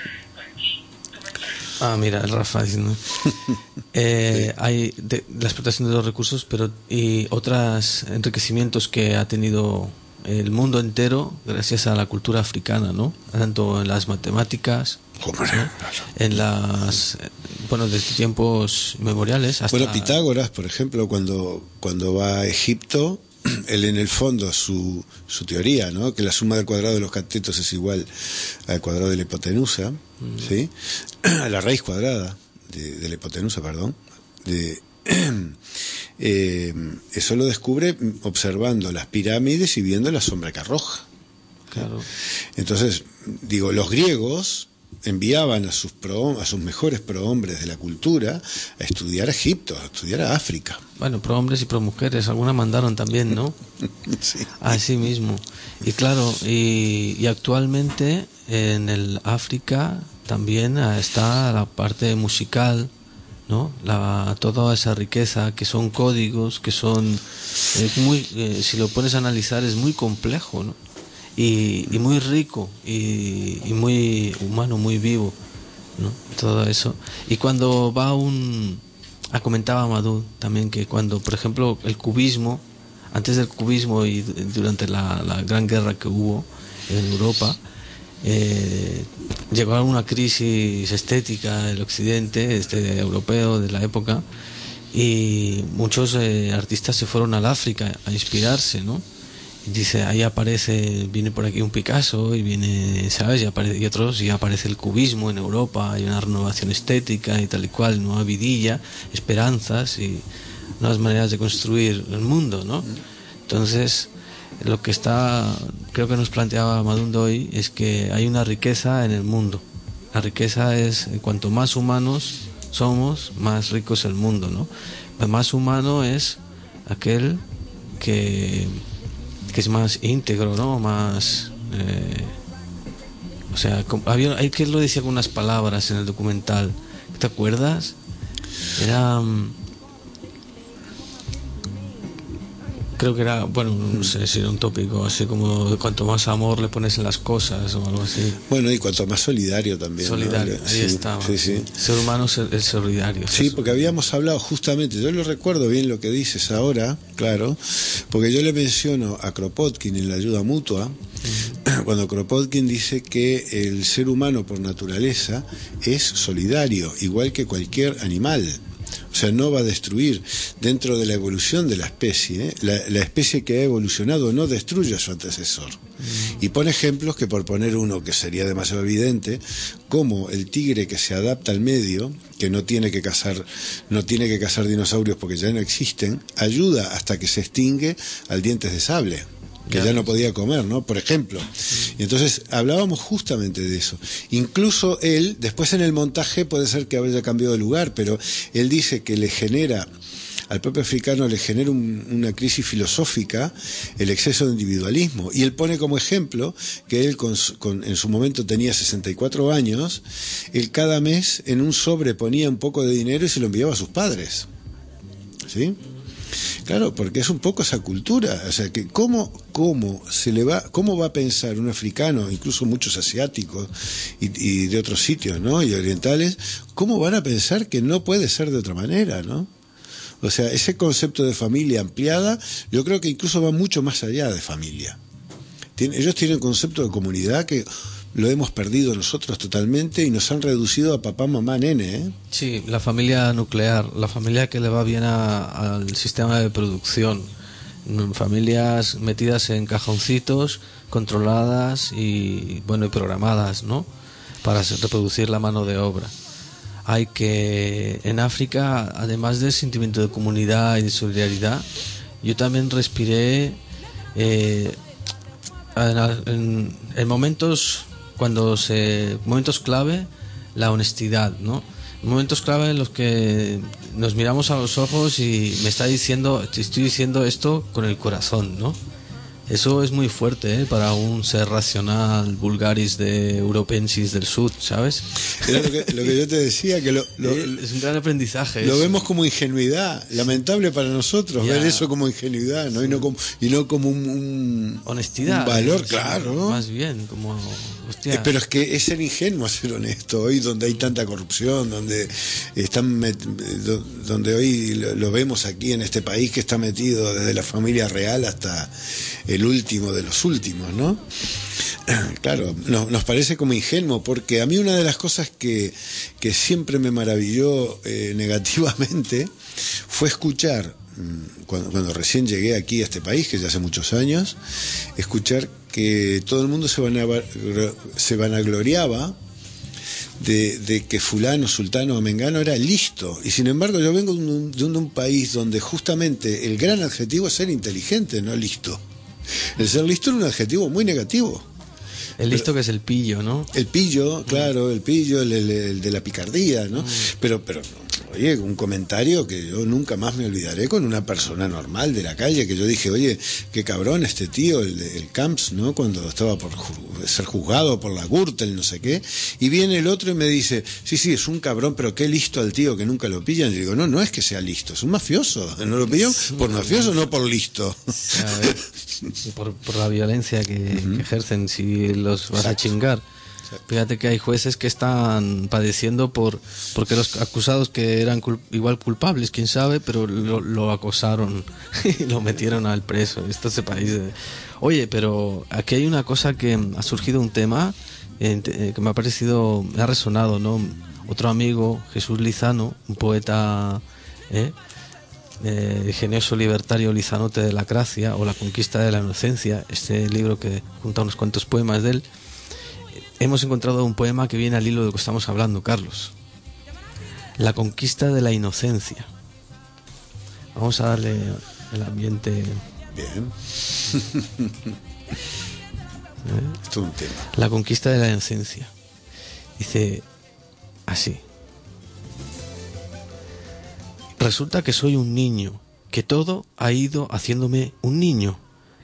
Ah, mira, el Rafa diciendo. Eh, sí. Hay de, la explotación de los recursos, pero y otros enriquecimientos que ha tenido el mundo entero gracias a la cultura africana, ¿no? Tanto en las matemáticas, ¿no? En las, bueno, desde tiempos memoriales hasta...
Bueno, Pitágoras, por ejemplo, cuando cuando va a Egipto, él en el fondo su su teoría, ¿no?, que la suma del cuadrado de los catetos es igual al cuadrado de la hipotenusa, mm. ¿sí?, a la raíz cuadrada de, de la hipotenusa, perdón, de eh, eso lo descubre observando las pirámides y viendo la sombra que arroja.
Claro.
Entonces, digo, los griegos enviaban a sus pro, a sus mejores prohombres de la cultura a estudiar a Egipto, a estudiar a África.
Bueno, prohombres y promujeres, algunas mandaron también, ¿no?
Sí.
Así mismo. Y claro, y, y actualmente en el África también está la parte musical, ¿no? La, toda esa riqueza, que son códigos, que son eh, muy, eh, si lo pones a analizar, es muy complejo, ¿no? Y, y muy rico y, y muy humano, muy vivo, ¿no? Todo eso. Y cuando va un... Ah, comentaba Amadou también que cuando, por ejemplo, el cubismo, antes del cubismo y durante la, la gran guerra que hubo en Europa, eh, llegó a una crisis estética del occidente, este europeo de la época, y muchos eh, artistas se fueron al África a inspirarse, ¿no? Dice, ahí aparece, viene por aquí un Picasso y viene, ¿sabes? Y, aparece, y otros, y aparece el cubismo en Europa, hay una renovación estética y tal y cual, nueva vidilla, esperanzas y nuevas maneras de construir el mundo, ¿no? Entonces, lo que está, creo que nos planteaba Amadou Ndoye, es que hay una riqueza en el mundo. La riqueza es, cuanto más humanos somos, más rico es el mundo, ¿no? El más humano es aquel que que es más íntegro, ¿no? Más... Eh, o sea, había, hay que lo decía con unas palabras en el documental. ¿Te acuerdas? Era... Creo que era, bueno, no sé si era un tópico, así como cuanto más amor le pones en las cosas o algo así.
Bueno, y cuanto más solidario también.
Solidario,
¿no?
ahí
sí,
estaba.
Sí, sí.
Ser humano es solidario.
Sí,
eso.
Porque habíamos hablado justamente, yo lo recuerdo bien lo que dices ahora, claro, porque yo le menciono a Kropotkin en la ayuda mutua, uh-huh. cuando Kropotkin dice que el ser humano por naturaleza es solidario, igual que cualquier animal. O sea, no va a destruir. Dentro de la evolución de la especie, ¿eh? la, la especie que ha evolucionado no destruye a su antecesor. Mm. Y pone ejemplos que, por poner uno que sería demasiado evidente, como el tigre que se adapta al medio, que no tiene que cazar, no tiene que cazar dinosaurios porque ya no existen, ayuda hasta que se extingue al dientes de sable, que ya no podía comer, ¿no? Por ejemplo. Y entonces hablábamos justamente de eso. Incluso él, después en el montaje puede ser que haya cambiado de lugar, pero él dice que le genera, al propio africano le genera un, una crisis filosófica el exceso de individualismo. Y él pone como ejemplo que él con, con, en su momento tenía sesenta y cuatro años, él cada mes en un sobre ponía un poco de dinero y se lo enviaba a sus padres. ¿Sí? Claro, porque es un poco esa cultura, o sea, que cómo, cómo se le va, cómo va a pensar un africano, incluso muchos asiáticos y, y de otros sitios, ¿no? Y orientales, cómo van a pensar que no puede ser de otra manera, ¿no? O sea, ese concepto de familia ampliada, yo creo que incluso va mucho más allá de familia. Tien, ellos tienen el concepto de comunidad que lo hemos perdido nosotros totalmente y nos han reducido a papá, mamá, nene, ¿eh?
Sí, la familia nuclear, la familia que le va bien a, al sistema de producción. Familias metidas en cajoncitos, controladas y, bueno, y programadas, ¿no? Para reproducir la mano de obra. Hay que, en África, además del sentimiento de comunidad y de solidaridad, yo también respiré eh, en, en, en momentos... cuando se momentos clave, la honestidad, ¿no? Momentos clave en los que nos miramos a los ojos y me está diciendo, te estoy diciendo esto con el corazón, ¿no? Eso es muy fuerte, ¿eh? Para un ser racional, vulgaris de europensis del sur, ¿sabes?
Era lo que, lo que yo te decía, que lo, lo,
es un gran aprendizaje.
Lo
eso.
vemos como ingenuidad, lamentable para nosotros, yeah. ver eso como ingenuidad, ¿no? Y no como, y no como un, un
honestidad,
un valor,
¿eh?
claro, ¿no?
Más bien, como hostia.
Eh, pero es que es ser ingenuo ser honesto hoy, donde hay tanta corrupción, donde están met, donde hoy lo, lo vemos aquí en este país que está metido desde la familia real hasta el último de los últimos, ¿no? Claro, no, nos parece como ingenuo, porque a mí una de las cosas que, que siempre me maravilló eh, negativamente fue escuchar, cuando, cuando recién llegué aquí a este país, que ya hace muchos años, escuchar que todo el mundo se, van a, se vanagloriaba de, de que fulano, sultano o mengano era listo, y sin embargo yo vengo de un, de un país donde justamente el gran adjetivo es ser inteligente, no listo. El ser listo es un adjetivo muy negativo.
El listo, pero, que es el pillo, ¿no?
El pillo, claro, el pillo, el, el, el de la picardía, ¿no? Mm. Pero, pero, oye, un comentario que yo nunca más me olvidaré con una persona normal de la calle, que yo dije, oye, qué cabrón este tío, el, el Camps, ¿no? Cuando estaba por ser juzgado por la Gürtel, no sé qué, y viene el otro y me dice, sí, sí, es un cabrón, pero qué listo al tío que nunca lo pillan. Y digo, no, no es que sea listo, es un mafioso. ¿No lo pillan por mafioso, no por listo?
A ver, por, por la violencia que, uh-huh. que ejercen, si los vas a chingar. Fíjate que hay jueces que están padeciendo por porque los acusados que eran cul- igual culpables, quién sabe, pero lo, lo acosaron y lo metieron al preso. Esto es el país de... Oye, pero aquí hay una cosa que ha surgido, un tema eh, que me ha parecido, me ha resonado, ¿no? Otro amigo, Jesús Lizano, un poeta eh, eh, ingenioso libertario Lizanote de la Gracia, o La conquista de la inocencia, este libro que junta unos cuantos poemas de él. Hemos encontrado un poema que viene al hilo de lo que estamos hablando, Carlos. La conquista de la inocencia. Vamos a darle el ambiente.
Bien.
¿Eh?
Es un tema.
La conquista de la inocencia. Dice así. Resulta que soy un niño, que todo ha ido haciéndome un niño,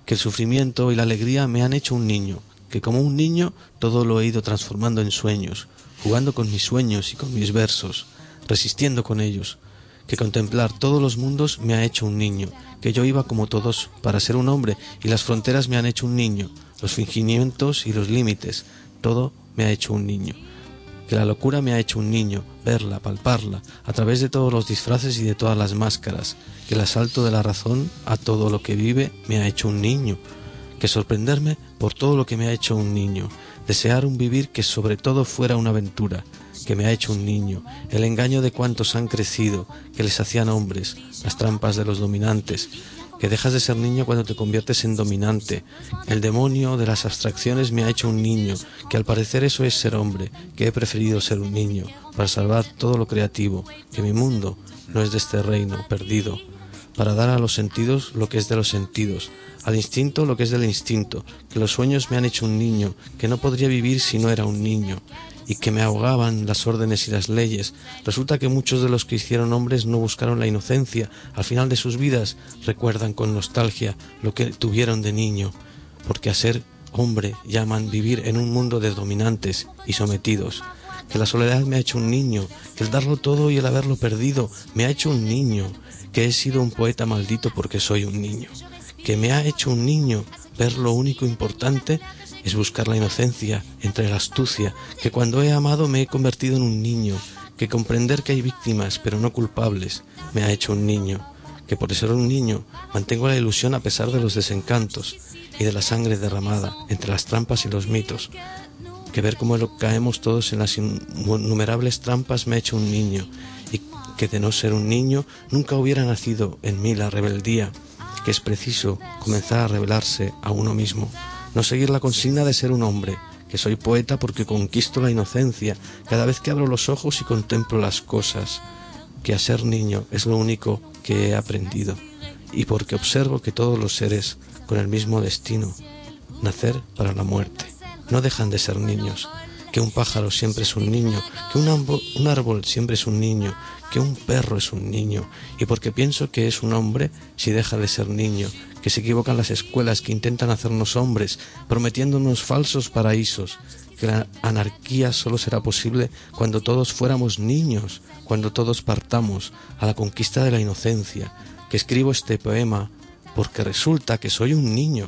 que el sufrimiento y la alegría me han hecho un niño, que como un niño todo lo he ido transformando en sueños, jugando con mis sueños y con mis versos, resistiendo con ellos, que contemplar todos los mundos me ha hecho un niño, que yo iba como todos para ser un hombre y las fronteras me han hecho un niño, los fingimientos y los límites, todo me ha hecho un niño, que la locura me ha hecho un niño, verla, palparla, a través de todos los disfraces y de todas las máscaras, que el asalto de la razón a todo lo que vive me ha hecho un niño, que sorprenderme por todo lo que me ha hecho un niño, desear un vivir que sobre todo fuera una aventura, que me ha hecho un niño, el engaño de cuantos han crecido, que les hacían hombres, las trampas de los dominantes, que dejas de ser niño cuando te conviertes en dominante, el demonio de las abstracciones me ha hecho un niño, que al parecer eso es ser hombre, que he preferido ser un niño, para salvar todo lo creativo, que mi mundo no es de este reino perdido, para dar a los sentidos lo que es de los sentidos, al instinto lo que es del instinto, que los sueños me han hecho un niño, que no podría vivir si no era un niño, y que me ahogaban las órdenes y las leyes. Resulta que muchos de los que hicieron hombres no buscaron la inocencia, al final de sus vidas recuerdan con nostalgia lo que tuvieron de niño, porque a ser hombre llaman vivir en un mundo de dominantes y sometidos, que la soledad me ha hecho un niño, que el darlo todo y el haberlo perdido me ha hecho un niño, que he sido un poeta maldito porque soy un niño, que me ha hecho un niño, ver lo único importante es buscar la inocencia entre la astucia, que cuando he amado me he convertido en un niño, que comprender que hay víctimas pero no culpables me ha hecho un niño, que por ser un niño mantengo la ilusión a pesar de los desencantos y de la sangre derramada entre las trampas y los mitos, que ver cómo caemos todos en las innumerables trampas me ha hecho un niño, y que de no ser un niño nunca hubiera nacido en mí la rebeldía, que es preciso comenzar a rebelarse a uno mismo, no seguir la consigna de ser un hombre, que soy poeta porque conquisto la inocencia cada vez que abro los ojos y contemplo las cosas, que a ser niño es lo único que he aprendido, y porque observo que todos los seres con el mismo destino, nacer para la muerte, no dejan de ser niños, que un pájaro siempre es un niño, que un, árbol, un árbol siempre es un niño, que un perro es un niño, y porque pienso que es un hombre si deja de ser niño, que se equivocan las escuelas que intentan hacernos hombres, prometiéndonos falsos paraísos, que la anarquía solo será posible cuando todos fuéramos niños, cuando todos partamos a la conquista de la inocencia, que escribo este poema porque resulta que soy un niño.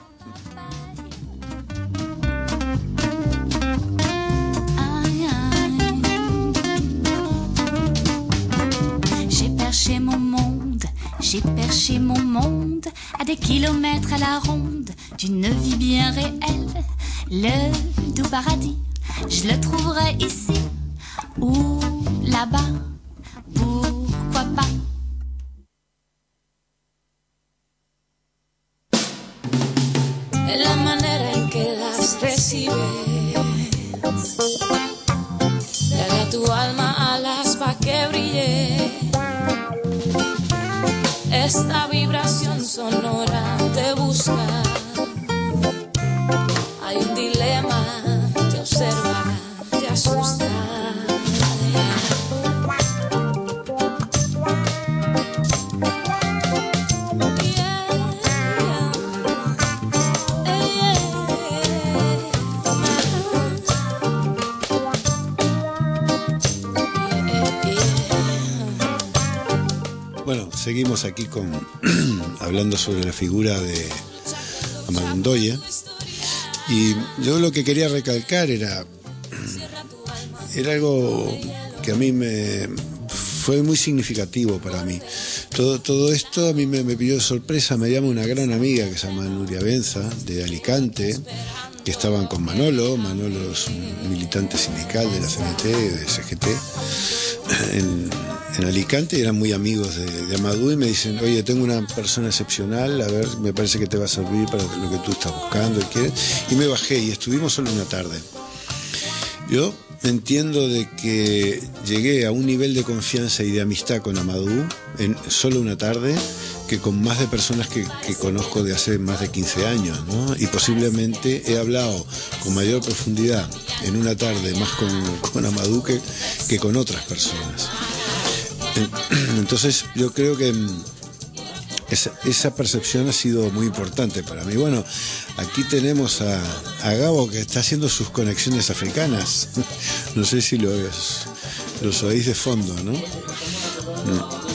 J'ai perché mon monde à des kilomètres à la ronde d'une vie bien réelle. Le doux paradis, je le trouverai ici ou là-bas, pourquoi pas.
En la manera en que las recibes, dale a tu alma alas pa' que brille. Esta vibración sonora te busca. Hay un dilema, te observa, te asusta.
Bueno, seguimos aquí con hablando sobre la figura de Amadou Ndoye, y yo lo que quería recalcar era era algo que a mí me fue muy significativo para mí. Todo, todo esto a mí me, me pilló de sorpresa. Me llama una gran amiga que se llama Nuria Benza, de Alicante, que estaban con Manolo. Manolo es un militante sindical de la C N T, de C G T, en, en Alicante, y eran muy amigos de, de Amadou, y me dicen: oye, tengo una persona excepcional, a ver, me parece que te va a servir para lo que tú estás buscando y quieres. Y me bajé y estuvimos solo una tarde. Yo entiendo de que llegué a un nivel de confianza y de amistad con Amadou en solo una tarde, que con más de personas que, que conozco de hace más de quince años, ¿no? Y posiblemente he hablado con mayor profundidad en una tarde más con, con Amadou que, que con otras personas. Entonces yo creo que esa, esa percepción ha sido muy importante para mí. Bueno, aquí tenemos a, a Gabo que está haciendo sus conexiones africanas. No sé si los, los oís de fondo, ¿no? No.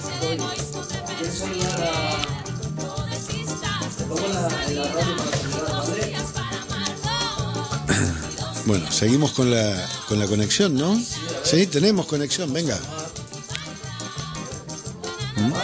Bueno, seguimos con la con la conexión, ¿no? Sí, tenemos conexión, venga. ¿Mm?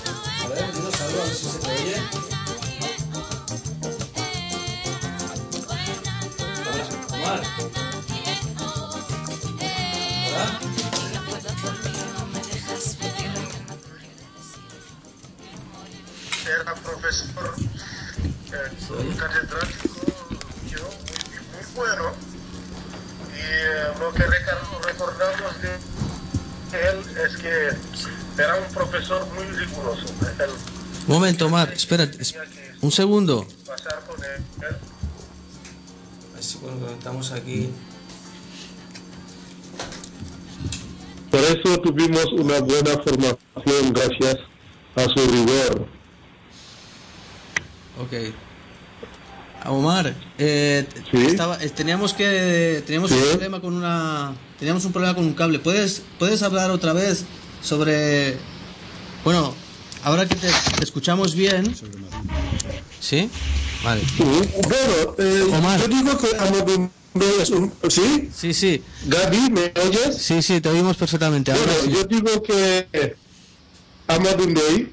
Era profesor eh, catedrático, yo, muy, muy bueno. Y eh, lo que recordamos de él es que era un profesor muy riguroso. Él,
un momento, Omar, espera, un segundo.
Pasar con él. él.
Así cuando estamos aquí.
Por eso tuvimos una buena formación gracias a su rigor.
Ok. Omar, eh,
¿Sí?
estaba, eh, teníamos que teníamos ¿Sí? un problema con una teníamos un problema con un cable. ¿Puedes puedes hablar otra vez sobre bueno, ahora que te, te escuchamos bien? ¿Sí? Vale.
Sí. Bueno, eh, Omar. Yo digo que Amadou es un ¿sí?
Sí, sí.
Gaby, ¿me oyes?
Sí, sí, te oímos perfectamente.
Bueno,
ahora sí.
Yo digo que Amadou Ndoye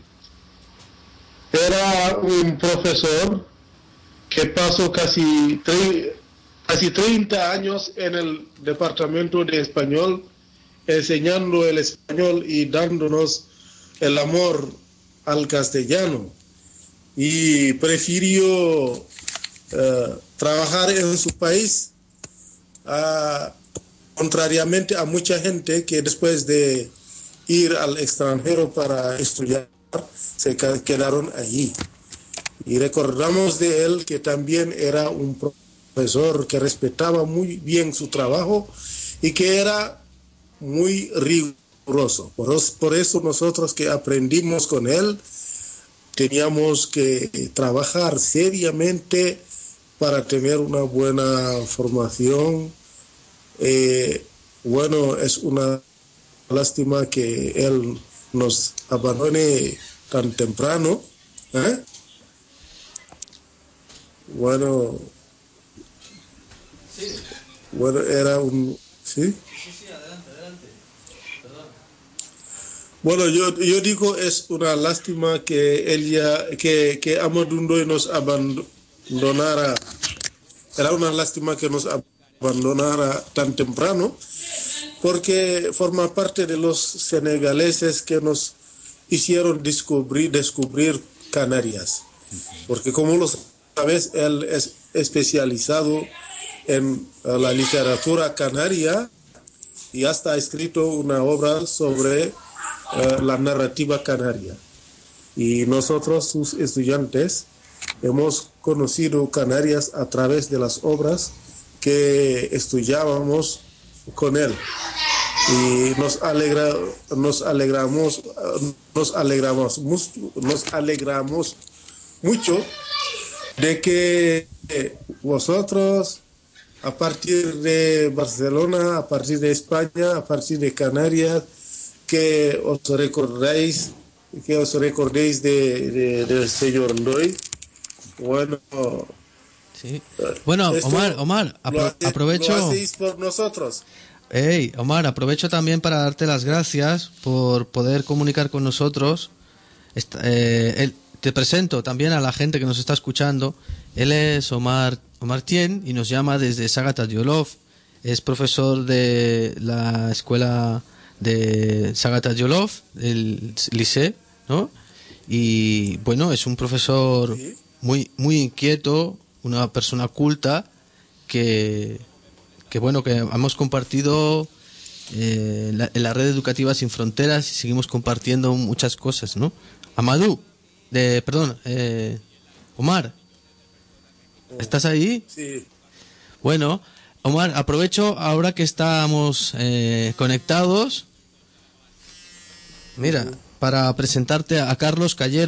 era un profesor que pasó casi, tre- casi treinta años en el departamento de español, enseñando el español y dándonos el amor al castellano. Y prefirió uh, trabajar en su país, uh, contrariamente a mucha gente que después de ir al extranjero para estudiar, se quedaron allí. Y recordamos de él que también era un profesor que respetaba muy bien su trabajo y que era muy riguroso. Por, por eso nosotros que aprendimos con él, teníamos que trabajar seriamente para tener una buena formación. Eh, bueno, es una lástima que él nos abandone tan temprano, ¿eh? Bueno, sí. Bueno, era un... ¿Sí? Sí, sí, adelante, adelante. Perdón. Bueno, yo, yo digo, es una lástima que ella, que, que Amadou Ndoye nos abandonara. Era una lástima que nos abandonara tan temprano, porque forma parte de los senegaleses que nos hicieron descubrir, descubrir Canarias. Porque como los sabes, él es especializado en la literatura canaria y hasta ha escrito una obra sobre uh, la narrativa canaria. Y nosotros, sus estudiantes, hemos conocido Canarias a través de las obras que estudiábamos con él. Y nos alegra, nos alegramos, nos alegramos, nos alegramos mucho de que vosotros, a partir de Barcelona, a partir de España, a partir de Canarias, que os recordáis, que os recordéis de, de, del señor Ndoye. Bueno,
sí. Bueno, Omar, Omar, apro-
hace,
aprovecho.
Lo hacéis por nosotros.
Hey, Omar, aprovecho también para darte las gracias por poder comunicar con nosotros. Esta, eh, el, Te presento también a la gente que nos está escuchando. Él es Omar, Omar Tien y nos llama desde Sagata Diolov. Es profesor de la escuela de Sagata Diolov, del liceo, ¿no? Y bueno, es un profesor muy, muy inquieto, una persona culta que, que bueno, que hemos compartido eh, la, en la red educativa Sin Fronteras y seguimos compartiendo muchas cosas, ¿no? Amadou. De, perdón, eh, Omar, ¿estás ahí?
Sí.
Bueno, Omar, aprovecho ahora que estamos eh, conectados, mira, para presentarte a Carlos Callero, que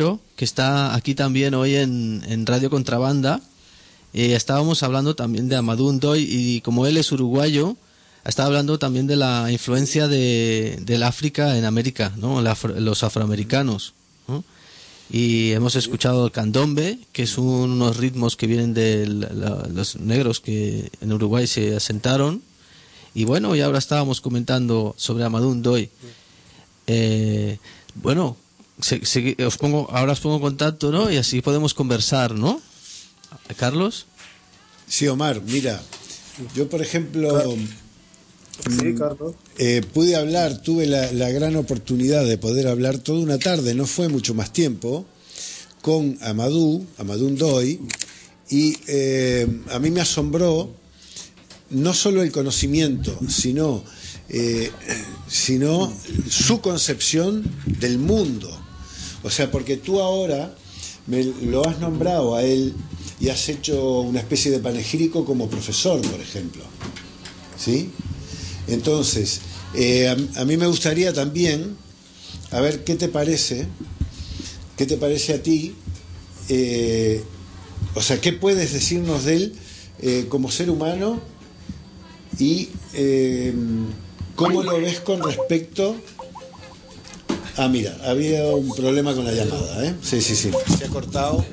que está aquí también hoy en, en Radio Contrabanda. Eh, estábamos hablando también de Amadou Ndoye, y como él es uruguayo, estaba hablando también de la influencia de, del África en América, ¿no? El afro, los afroamericanos, ¿no? Y hemos escuchado el candombe, que son unos ritmos que vienen de la, los negros que en Uruguay se asentaron. Y bueno, y ahora estábamos comentando sobre Amadou Ndoye. Eh, bueno, se, se, os pongo, ahora os pongo en contacto, ¿no? Y así podemos conversar, ¿no? ¿Carlos?
Sí, Omar, mira, yo por ejemplo...
Sí, Carlos.
Eh, pude hablar, tuve la, la gran oportunidad de poder hablar toda una tarde, no fue mucho más tiempo, con Amadou, Amadou Ndoye, y eh, a mí me asombró no solo el conocimiento, sino, eh, sino su concepción del mundo. O sea, porque tú ahora me lo has nombrado a él y has hecho una especie de panegírico como profesor, por ejemplo, ¿sí? Entonces, eh, a, a mí me gustaría también, a ver qué te parece, qué te parece a ti, eh, o sea, qué puedes decirnos de él eh, como ser humano y eh, cómo lo ves con respecto... Ah, mira, había un problema con la llamada, ¿eh? Sí, sí, sí, se ha cortado.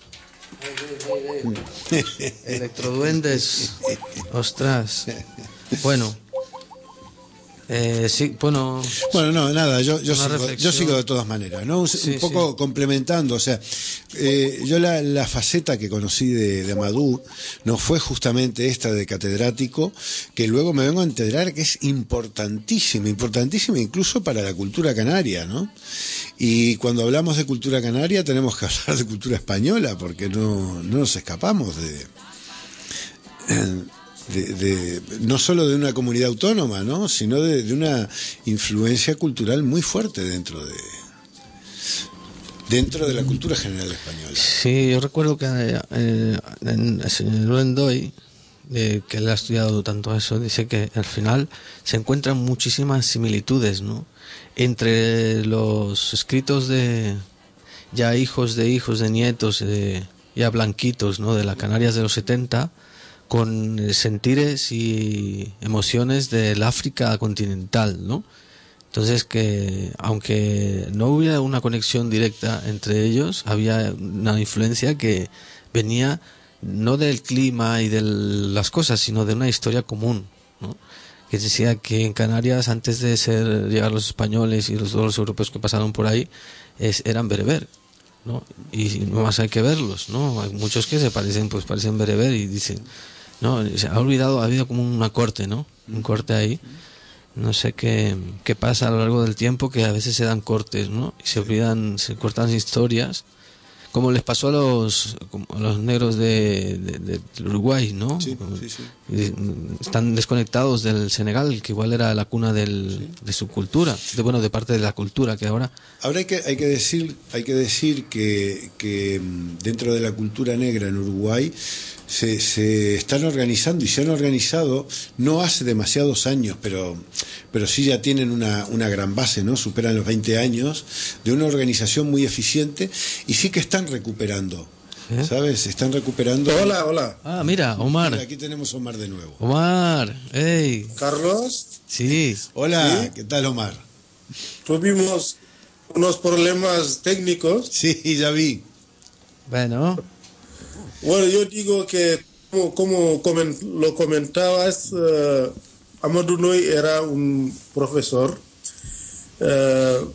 Electroduendes, ostras. Bueno. Eh, sí, bueno,
bueno, no, nada, yo, yo, sigo, yo sigo de todas maneras, ¿no? Un, sí, un poco sí. complementando, o sea, eh, yo la, la faceta que conocí de, de Amadou no fue justamente esta de catedrático, que luego me vengo a enterar que es importantísima, importantísima incluso para la cultura canaria, ¿no? Y cuando hablamos de cultura canaria tenemos que hablar de cultura española, porque no, no nos escapamos de... Eh, De, de, no solo de una comunidad autónoma, ¿no? Sino de, de una influencia cultural muy fuerte dentro de dentro de la cultura general española.
Sí, yo recuerdo que eh, en el señor Ndoye, eh, que él ha estudiado tanto eso, dice que al final se encuentran muchísimas similitudes, ¿no? Entre los escritos de ya hijos de hijos de nietos, de, ya blanquitos, ¿no? De las Canarias de los setenta, con sentires y emociones del África continental, ¿no? Entonces que aunque no hubiera una conexión directa entre ellos, había una influencia que venía no del clima y de las cosas, sino de una historia común, ¿no? Que decía que en Canarias, antes de ser llegar los españoles y los, los europeos que pasaron por ahí, es, eran bereber, ¿no? Y no más hay que verlos, ¿no? Hay muchos que se parecen, pues parecen bereber y dicen, no, se ha olvidado, ha habido como una corte, ¿no? Un corte ahí. No sé qué, qué pasa a lo largo del tiempo, que a veces se dan cortes, ¿no? Y se olvidan, se cortan historias, como les pasó a los, a los negros de, de, de Uruguay, ¿no?
Sí, sí, sí.
Están desconectados del Senegal, que igual era la cuna del, sí. de su cultura, de, bueno, de parte de la cultura que ahora...
Ahora hay que, hay que decir, hay que, decir que, que dentro de la cultura negra en Uruguay Se, se están organizando y se han organizado no hace demasiados años, pero, pero sí ya tienen una, una gran base, ¿no? Superan los veinte años de una organización muy eficiente y sí que están recuperando, ¿eh? ¿Sabes? Están recuperando.
Hola, hola.
Ah, mira, Omar.
Mira, aquí tenemos a Omar de nuevo.
Omar, hey.
Carlos.
Sí.
Hola,
¿Sí?
¿Qué tal, Omar?
Tuvimos unos problemas técnicos.
Sí, ya vi.
Bueno.
Bueno, yo digo que, como, como coment, lo comentabas, uh, Amadou Ndoye era un profesor uh,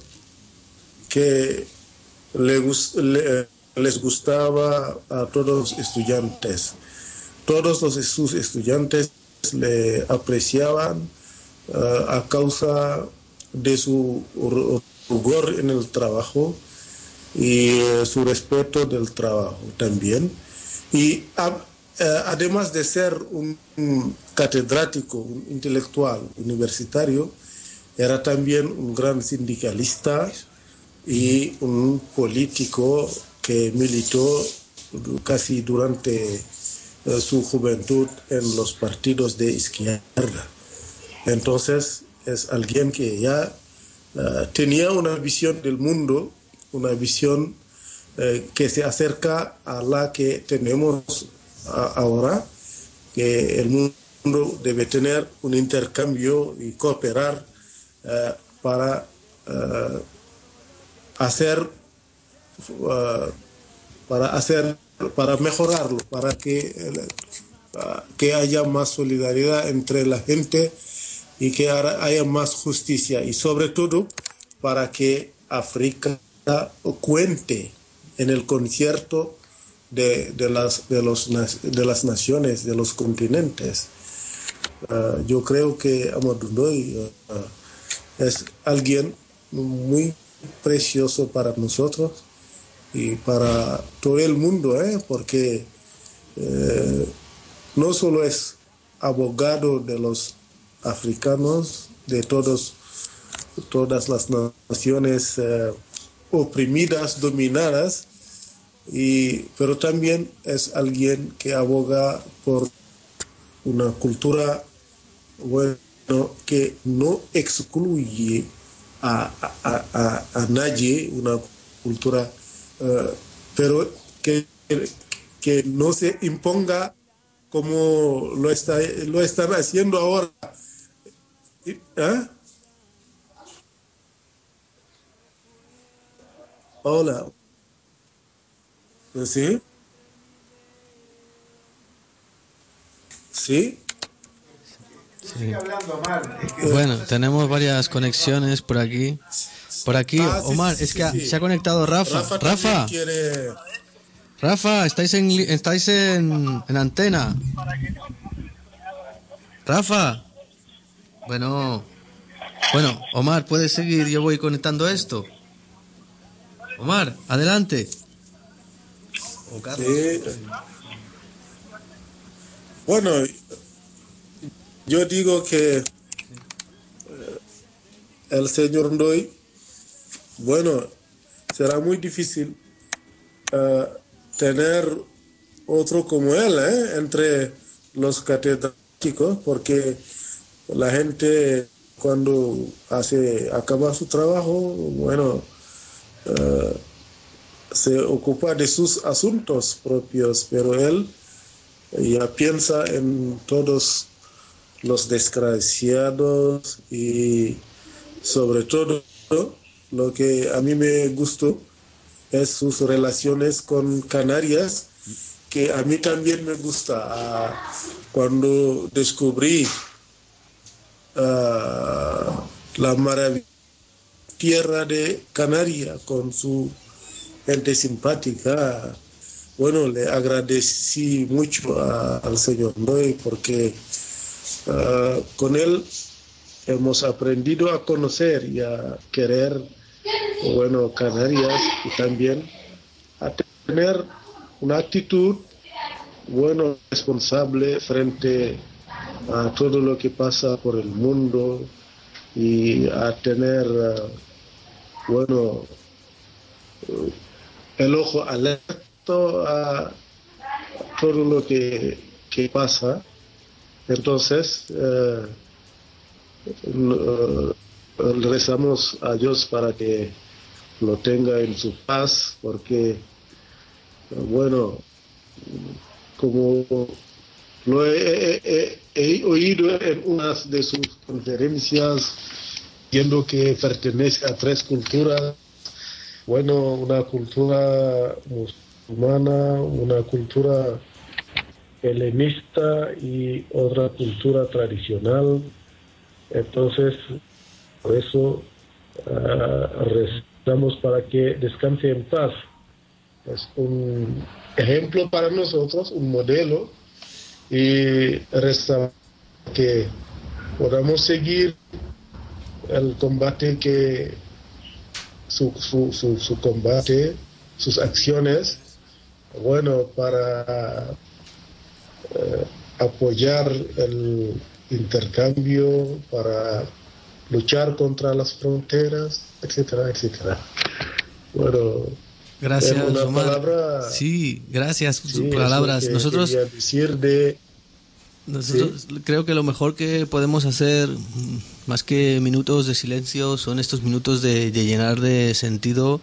que le, le, les gustaba a todos los estudiantes. Todos los, sus estudiantes le apreciaban uh, a causa de su rigor en el trabajo y uh, su respeto del trabajo también. Y a, eh, además de ser un, un catedrático, un intelectual universitario, era también un gran sindicalista y un político que militó casi durante eh, su juventud en los partidos de izquierda. Entonces es alguien que ya uh, tenía una visión del mundo, una visión eh, que se acerca a la que tenemos a, ahora, que el mundo debe tener un intercambio y cooperar eh, para eh, hacer uh, para hacer para mejorarlo, para que uh, que haya más solidaridad entre la gente y que haya más justicia, y sobre todo para que África cuente en el concierto de, de, las, de, los, de las naciones, de los continentes. Uh, yo creo que Amadou Ndoye uh, es alguien muy precioso para nosotros y para todo el mundo, ¿eh? porque eh, no solo es abogado de los africanos, de todos, todas las naciones eh, oprimidas, dominadas, y, pero también es alguien que aboga por una cultura, bueno, que no excluye a, a, a, a nadie, una cultura, uh, pero que, que no se imponga como lo, está, lo están haciendo ahora. ¿Eh? Hola. ¿Sí? ¿Sí?
Sí. Bueno, tenemos varias conexiones por aquí. Por aquí,
Ah, sí,
Omar,
sí,
es
sí,
que
sí.
se ha conectado Rafa.
Rafa,
Rafa,
también quiere...
Rafa, estáis en li- estáis en, en antena. Rafa. Bueno, bueno, Omar, puedes seguir. Yo voy conectando esto. Omar, adelante. O Carlos.
Sí. Bueno, yo digo que eh, el señor Ndoye, bueno, será muy difícil eh, tener otro como él, ¿eh? entre los catedráticos, porque la gente cuando hace acaba su trabajo, bueno, eh, se ocupa de sus asuntos propios, pero él ya piensa en todos los desgraciados, y sobre todo lo que a mí me gustó es sus relaciones con Canarias, que a mí también me gusta. Ah, cuando descubrí ah, la maravillosa tierra de Canarias con su gente simpática, bueno, le agradecí mucho a- al señor Ndoye, porque ah, con él hemos aprendido a conocer y a querer, bueno, Canarias, y también a tener una actitud, bueno, responsable frente a todo lo que pasa por el mundo, y a tener, ah, bueno, eh, el ojo alerta a todo lo que, que pasa. Entonces, eh, lo- rezamos a Dios para que lo tenga en su paz, porque, bueno, como lo he, he- he- he oído en una de sus conferencias, viendo que pertenece a tres culturas, bueno, una cultura musulmana, una cultura helenista y otra cultura tradicional. Entonces, por eso ah, rezamos para que descanse en paz. Es un ejemplo para nosotros, un modelo, y rezamos que podamos seguir el combate que su, su, su, su combate, sus acciones, bueno, para eh, apoyar el intercambio, para luchar contra las fronteras, etcétera, etcétera. Bueno,
Gracias,
en una
Omar.
palabra,
Sí, gracias por sus
sí,
palabras.
eso que
Nosotros,
quería decir de
nosotros creo que lo mejor que podemos hacer, mm, más que minutos de silencio, son estos minutos de, de llenar de sentido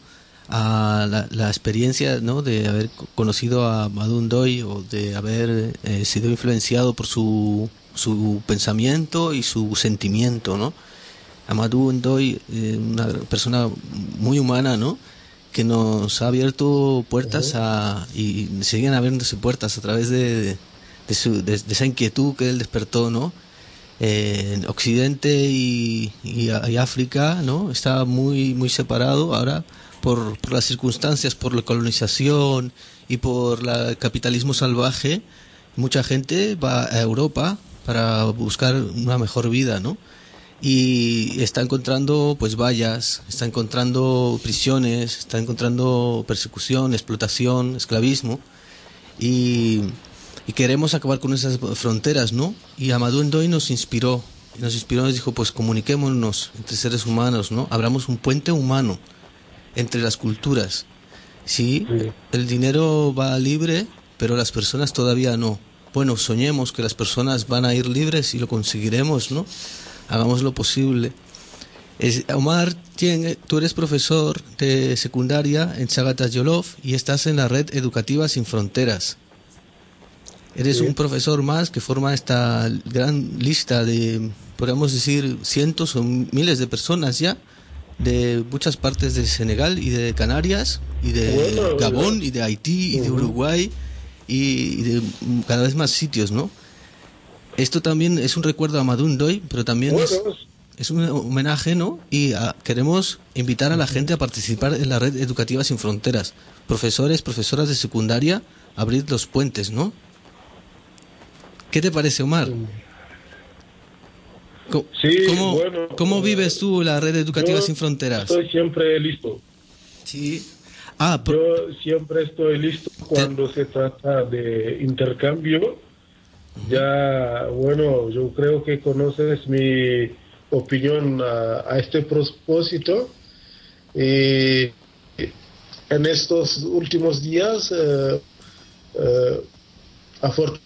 a la, la experiencia, ¿no?, de haber conocido a Amadou Ndoye o de haber eh, sido influenciado por su, su pensamiento y su sentimiento, ¿no? Amadou Ndoye, eh, una persona muy humana, ¿no?, que nos ha abierto puertas a, y siguen abriéndose puertas a través de, de, su, de, de esa inquietud que él despertó, ¿no? Eh, en Occidente y, y, y África, ¿no?, está muy muy separado ahora por, por las circunstancias, por la colonización y por la, el capitalismo salvaje. Mucha gente va a Europa para buscar una mejor vida, ¿no? Y está encontrando pues vallas, está encontrando prisiones, está encontrando persecución, explotación, esclavismo, y, y queremos acabar con esas fronteras, ¿no? Y Amadou Ndoye nos inspiró, nos inspiró, nos dijo, pues comuniquémonos entre seres humanos, ¿no? Abramos un puente humano entre las culturas. Sí, sí, el dinero va libre, pero las personas todavía no. Bueno, soñemos que las personas van a ir libres y lo conseguiremos, ¿no? Hagamos lo posible. Es, Omar, tiene, tú eres profesor de secundaria en Sagata Yolov y estás en la Red Educativa Sin Fronteras. Eres sí. un profesor más que forma esta gran lista de, podríamos decir, cientos o miles de personas ya, de muchas partes de Senegal y de Canarias, y de bueno, Gabón, bueno. y de Haití, y uh-huh. de Uruguay, y, y de cada vez más sitios, ¿no? Esto también es un recuerdo a Amadou Ndoye, pero también bueno. es, es un homenaje, ¿no? Y a, queremos invitar a la gente a participar en la Red Educativa Sin Fronteras. Profesores, profesoras de secundaria, abrir los puentes, ¿no? ¿Qué te parece, Omar? ¿Cómo,
sí,
cómo,
bueno,
¿cómo vives tú la Red Educativa Sin Fronteras?
Estoy siempre listo.
Sí. Ah, por...
Yo siempre estoy listo cuando te... se trata de intercambio. Ya, bueno, yo creo que conoces mi opinión a, a este propósito. Y en estos últimos días, eh, eh, afortunadamente,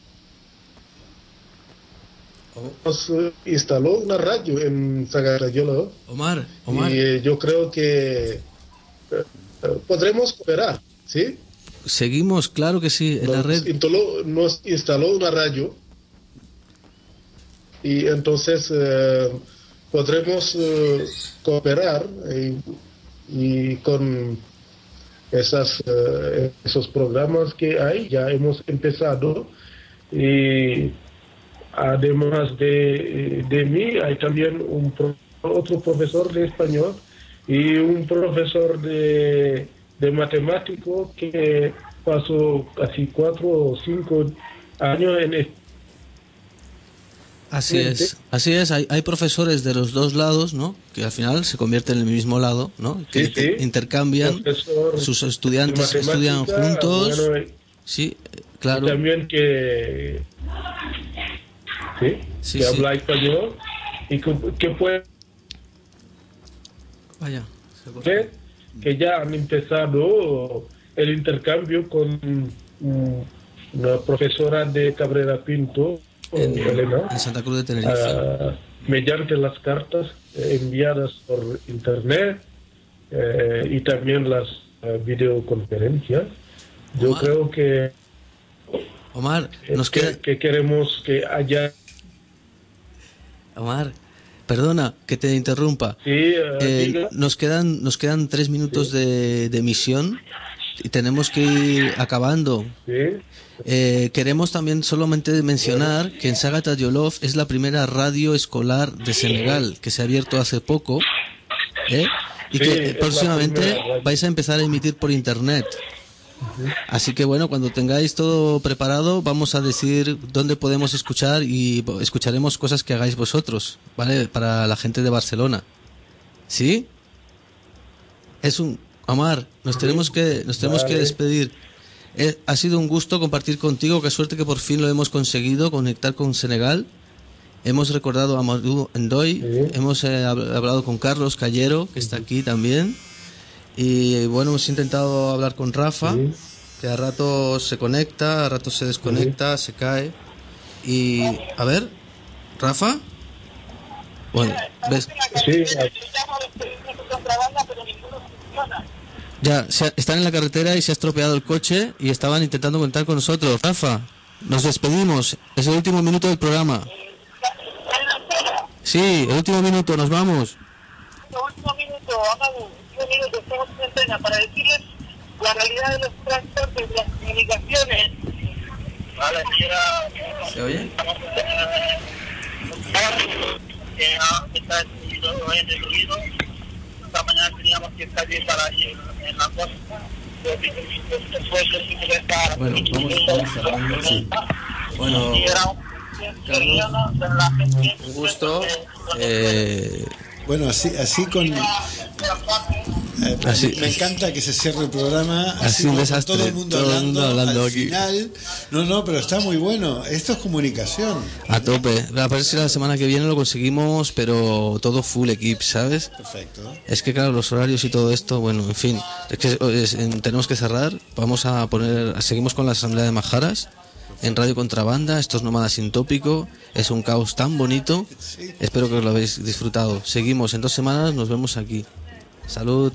nos instaló una radio en Sagata Yolov.
Omar, Omar.
Y eh, yo creo que eh, podremos cooperar, ¿sí?
Seguimos, claro que sí, en
nos
la red.
Instaló, nos instaló una radio y entonces eh, podremos eh, cooperar y, y con esas, eh, esos programas que hay, ya hemos empezado. Y además de, de mí, hay también un pro, otro profesor de español y un profesor de, de matemático que pasó casi cuatro o cinco años en este.
Así es, así es, hay, hay profesores de los dos lados, ¿no?, que al final se convierten en el mismo lado, ¿no?, que,
sí, sí.
que intercambian,
profesor
sus estudiantes estudian juntos, bueno, sí, claro.
Y también que, sí,
sí,
que
sí.
habla español y que, que puede...
Vaya.
Que, que ya han empezado el intercambio con um, una profesora de Cabrera Pinto,
en,
Elena,
en Santa Cruz de Tenerife,
uh, mediante las cartas enviadas por internet eh, y también las uh, videoconferencias. Yo
Omar,
creo que
Omar, nos
que,
queda...
que queremos que haya...
Omar, perdona que te interrumpa.
Sí, uh,
eh, nos quedan nos quedan tres minutos sí. de, de emisión y tenemos que ir acabando.
Sí.
Eh, queremos también solamente mencionar que en Sagata Yolov es la primera radio escolar de Senegal que se ha abierto hace poco, ¿eh? y
sí,
que próximamente vais a empezar a emitir por internet. Uh-huh. Así que bueno, cuando tengáis todo preparado vamos a decir dónde podemos escuchar y escucharemos cosas que hagáis vosotros, ¿vale? Para la gente de Barcelona. ¿Sí? Es un... Omar, nos tenemos que nos tenemos vale. que despedir. Eh, ha sido un gusto compartir contigo, qué suerte que por fin lo hemos conseguido, conectar con Senegal. Hemos recordado a Amadou Ndoye, sí. hemos eh, hablado con Carlos Callero, que está aquí también. Y bueno, hemos intentado hablar con Rafa, sí. que a ratos se conecta, a ratos se desconecta, sí. se cae. Y a ver, Rafa. Bueno, ¿ves?
Sí.
Ya, se, están en la carretera y se ha estropeado el coche y estaban intentando contar con nosotros. Rafa, nos despedimos. Es el último minuto del programa. Sí, el último minuto, nos vamos.
El último minuto, Amado, último minuto, estamos en antena para decirles la realidad de los transportes, de las comunicaciones. Vale, señora.
¿Se oye?
Que está en el ruido. Esta mañana teníamos que salir para ir en la costa.
Bueno, vamos cerrando. Sí. Bueno, Carlos, un gusto. Eh,
bueno, así, así con... Eh,
así,
me encanta que se cierre el programa así,
así un desastre,
todo el mundo
todo
hablando,
el mundo hablando
al
aquí.
Final. No, no, pero está muy bueno. Esto es comunicación.
A tope. A ver si la semana que viene lo conseguimos, pero todo full equip, ¿sabes?
Perfecto.
Es que claro, los horarios y todo esto, bueno, en fin, es que es, en, tenemos que cerrar. Vamos a poner, seguimos con la Asamblea de Majaras en Radio Contrabanda. Esto es Nómada Sin Tópico. Es un caos tan bonito. Sí. Espero que lo habéis disfrutado. Seguimos en dos semanas, nos vemos aquí. Salud.